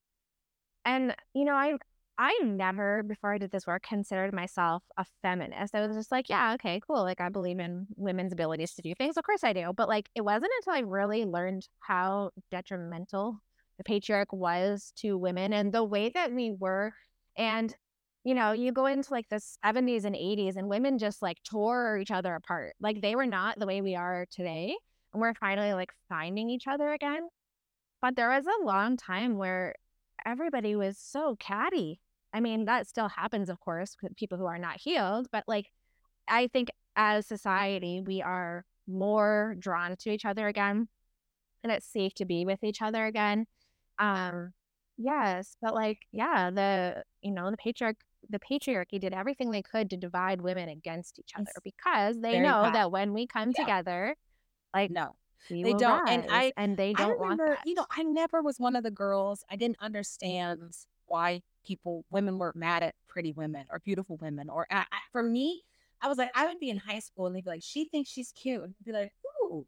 and you know, I I never before I did this work considered myself a feminist. I was just like, yeah, okay, cool. Like I believe in women's abilities to do things. Of course I do. But like it wasn't until I really learned how detrimental the patriarch was to women and the way that we were. And you know, you go into like the seventies and eighties and women just like tore each other apart. Like they were not the way we are today. And we're finally like finding each other again. But there was a long time where everybody was so catty. I mean, that still happens, of course, with people who are not healed. But like, I think as society, we are more drawn to each other again, and it's safe to be with each other again. Um, yes, but like, yeah, the you know the patriarch, the patriarchy did everything they could to divide women against each other It's because they very know bad. that when we come Yeah. together, like No, we they will don't. And rise, I, and they I don't want remember, that. you know, I never was one of the girls. I didn't understand why people, women were mad at pretty women or beautiful women. Or I, I, for me, I was like, I would be in high school and they'd be like, she thinks she's cute. And I'd be like, ooh,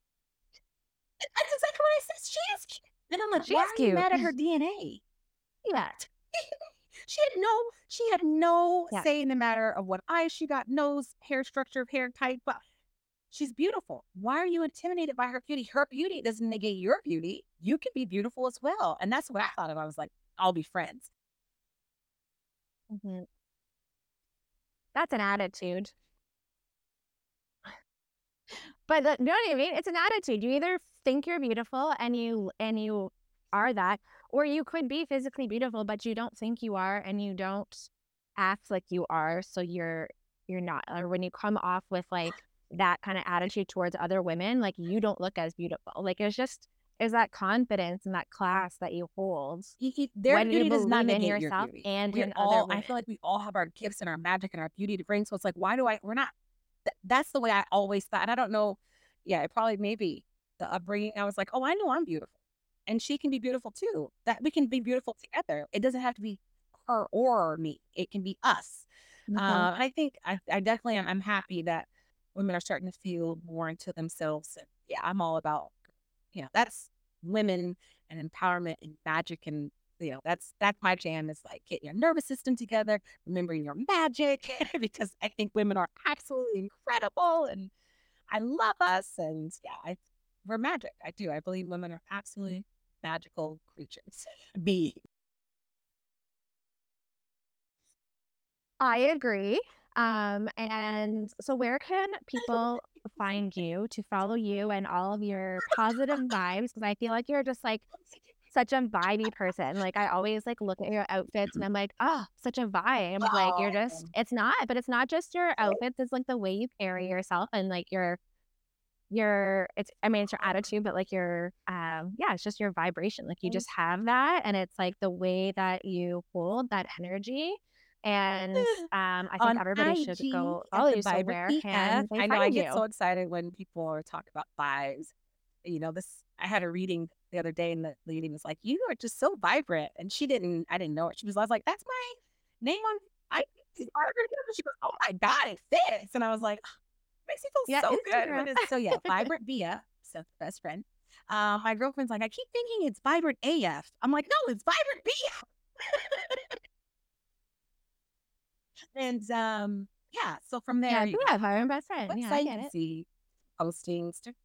that's exactly what I said. She is cute. And I'm like, She why is are you cute. mad at her D N A? Yeah. She had no, she had no Yeah. say in the matter of what eyes she got, nose, hair structure, hair type. But she's beautiful. Why are you intimidated by her beauty? Her beauty doesn't negate your beauty. You can be beautiful as well. And that's what I thought of. I was like, I'll be friends. Mhm. That's an attitude. But the, you know what I mean? It's an attitude. You either think you're beautiful and you and you are that, or you could be physically beautiful, but you don't think you are and you don't act like you are, so you're you're not. Or when you come off with like that kind of attitude towards other women, like you don't look as beautiful. Like it's just is that confidence and that class that you hold You, you, their when you beauty does not believe in negate your yourself beauty. and We're in other all, I women. feel like we all have our gifts and our magic and our beauty to bring. So it's like, why do I, we're not, th- that's the way I always thought. And I don't know. Yeah, it probably maybe the upbringing. I was like, oh, I know I'm beautiful. And she can be beautiful too. That we can be beautiful together. It doesn't have to be her or me. It can be us. Mhm. Uh, I think I, I definitely am. I'm happy that women are starting to feel more into themselves. And yeah, I'm all about, you know, that's women and empowerment and magic. And, you know, that's, that's my jam is like getting your nervous system together, remembering your magic, because I think women are absolutely incredible and I love us. And yeah, I, we're magic. I do. I believe women are absolutely magical creatures. Beings. I agree. Um, and so where can people find you to follow you and all of your positive vibes? Because I feel like you're just like such a vibey person. Like I always like look at your outfits and I'm like, oh, such a vibe. Like you're just it's not, but it's not just your outfits, it's like the way you carry yourself and like your your it's I mean it's your attitude, but like your um yeah, it's just your vibration. Like you just have that and it's like the way that you hold that energy. And um I think On everybody should I G go at follow the you. So Vibrant where B F. can they I know I find get you? so excited when people are talking about vibes. You know, this I had a reading the other day and the lady was like, you are just so vibrant. And she didn't, I didn't know it. She was, I was like, that's my name on I She goes, oh my God, it fits. And I was like, makes me feel Yeah, so good. Instagram. But it's so yeah, Vibrant B F, so best friend. Um, my girlfriend's like, I keep thinking it's Vibrant A F. I'm like, no, it's Vibrant B F. And um, yeah, so from there Yeah, you yeah, go my best friend. Yeah, I website, you get can it. see postings. To,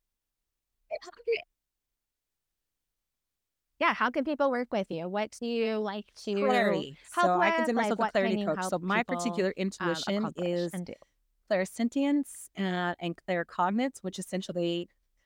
Yeah, how can people work with you? What do you like to clarity. help So I with? consider Like, myself a what can clarity you coach. help So my people particular um, intuition accomplish is and do? clairsentience uh, and claircognizance, which essentially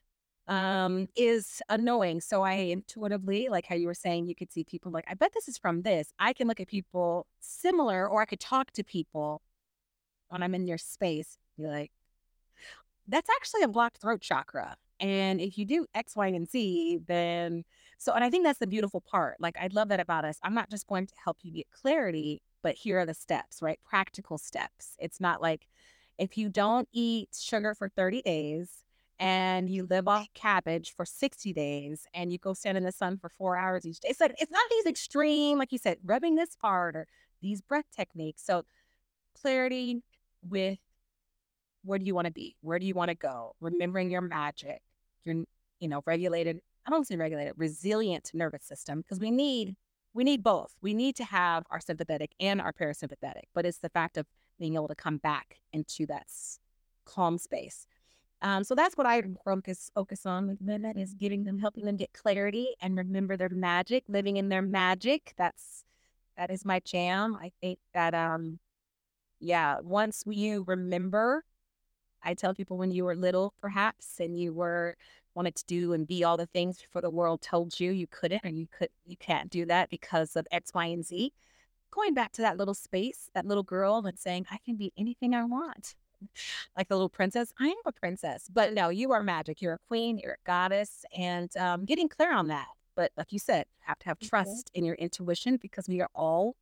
um, is a knowing. So I intuitively, like how you were saying, you could see people like, I bet this is from this. I can look at people similar, or I could talk to people when I'm in their space, be like, that's actually a blocked throat chakra. And if you do X, Y, and Z, then so, and I think that's the beautiful part. Like, I love that about us. I'm not just going to help you get clarity, but here are the steps, right? Practical steps. It's not like if you don't eat sugar for thirty days and you live off cabbage for sixty days and you go stand in the sun for four hours each day. It's like, it's not these extreme, like you said, rubbing this part or these breath techniques. So clarity with where do you want to be? Where do you want to go? Remembering your magic, your, you know, regulated, I don't say regulated, resilient nervous system, because we need, we need both. We need to have our sympathetic and our parasympathetic, but it's the fact of being able to come back into that s- calm space. Um, so that's what I focus focus on with women, is giving them, helping them get clarity and remember their magic, living in their magic. That's, that is my jam. I think that, um, yeah, once you remember, I tell people when you were little, perhaps, and you were wanted to do and be all the things before the world told you you couldn't, or you could, you can't do that because of X, Y, and Z. Going back to that little space, that little girl, and saying, I can be anything I want, like the little princess. I am a princess, but no, you are magic. You're a queen. You're a goddess, and um, getting clear on that. But like you said, have to have trust in your intuition, because we are all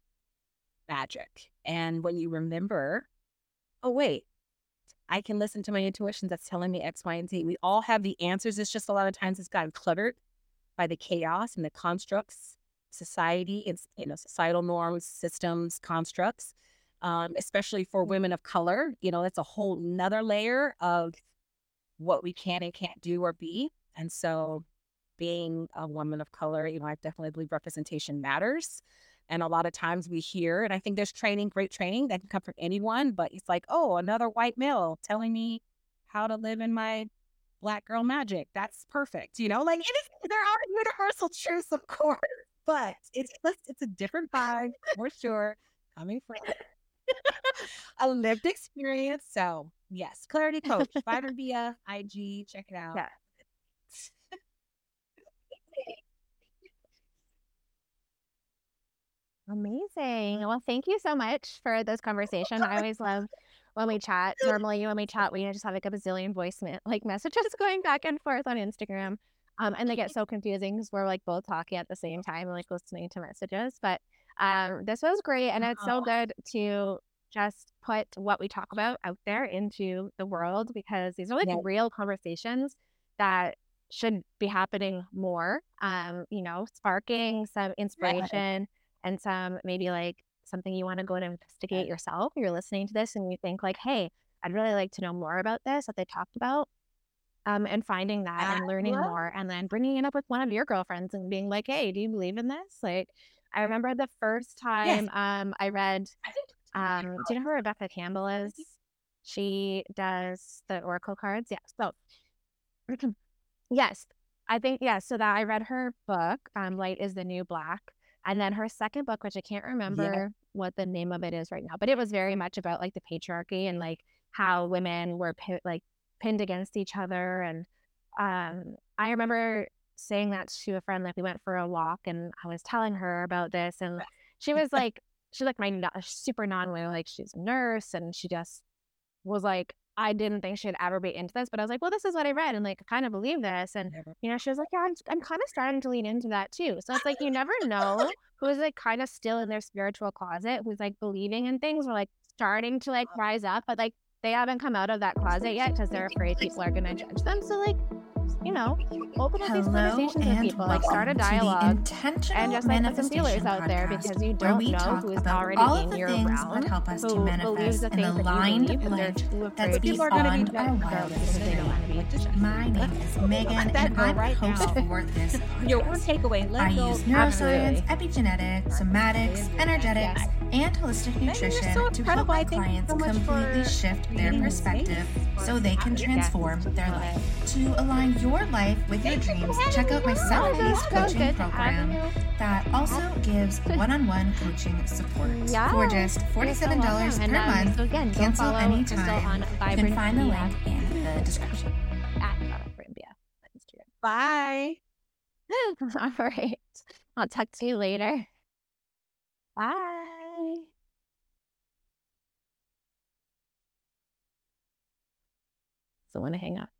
magic. And when you remember, oh wait, I can listen to my intuition that's telling me X, Y, and Z. We all have the answers. It's just a lot of times it's gotten cluttered by the chaos and the constructs, society, and, you know, societal norms, systems, constructs, um, especially for women of color. You know, that's a whole nother layer of what we can and can't do or be. And so being a woman of color, you know, I definitely believe representation matters. And a lot of times we hear, and I think there's training, great training that can come from anyone, but it's like, oh, another white male telling me how to live in my Black girl magic. That's perfect. You know, like, it is, there are universal truths, of course, but it's just, it's a different vibe for sure, coming from a lived experience. So yes, Clarity Coach, find her via I G, check it out. Yeah. Amazing. Well, thank you so much for this conversation. I always love when we chat. Normally, when we chat, we just have like a bazillion voice me- like messages going back and forth on Instagram, um, and they get so confusing because we're like both talking at the same time and like listening to messages. But um, this was great, and it's so good to just put what we talk about out there into the world, because these are like Yeah. real conversations that should be happening more. Um, you know, sparking some inspiration and some maybe like something you want to go and investigate yourself. You're listening to this and you think like, hey, I'd really like to know more about this that they talked about. Um, and finding that and learning more, and then bringing it up with one of your girlfriends and being like, hey, do you believe in this? Like, I remember the first time um, I read, um, do you know who Rebecca Campbell is? She does the Oracle cards. Yeah. So, yes, I think, yeah. So that I read her book, um, Light is the New Black. And then her second book, which I can't remember Yeah. what the name of it is right now, but it was very much about like the patriarchy and like how women were pi- like pinned against each other. And um, I remember saying that to a friend, like we went for a walk and I was telling her about this, and she was like, she's like my no- super non-way, like she's a nurse, and she just was like, I didn't think she'd ever be into this, but I was like, well, this is what I read, and like I kind of believe this. And you know, she was like, yeah, I'm, I'm kind of starting to lean into that too. So it's like, you never know who's like kind of still in their spiritual closet, who's like believing in things, or like starting to like rise up, but like they haven't come out of that closet yet because they're afraid people are going to judge them. So like, you know, open up these Hello conversations with people, like start a welcome to the dialogue, Intentional and just like put some feelers Manifestation out there, Podcast, because you where don't we know talk who is about already all of in the your things realm, that help us to who believes manifest the an things that you aligned believe, and they're life too that's afraid people are going to beyond be our judged wildest because they don't want to be dreams. judged. My name is Megan, Let that and go I'm right the host now. for this Your one podcast. takeaway. Let I go. use neuroscience, Absolutely. epigenetics, somatics, energetics, and holistic Megan, nutrition you're so to help incredible. my I thank you clients so much completely for shift their creating this perspective space so for they can us. transform their Love life. it. To align your life with your Thank you dreams, for check having out me my on. self-paced so coaching good to have program you. that also gives one-on-one coaching support. Yeah. For just You're so forty-seven dollars welcome. per And um, month, so again, go cancel follow Crystal anytime. on You can Vibrant find the Via link in the description. at Vibrant Via on Instagram. Bye. All right. I'll talk to you later. Bye. So want to hang up.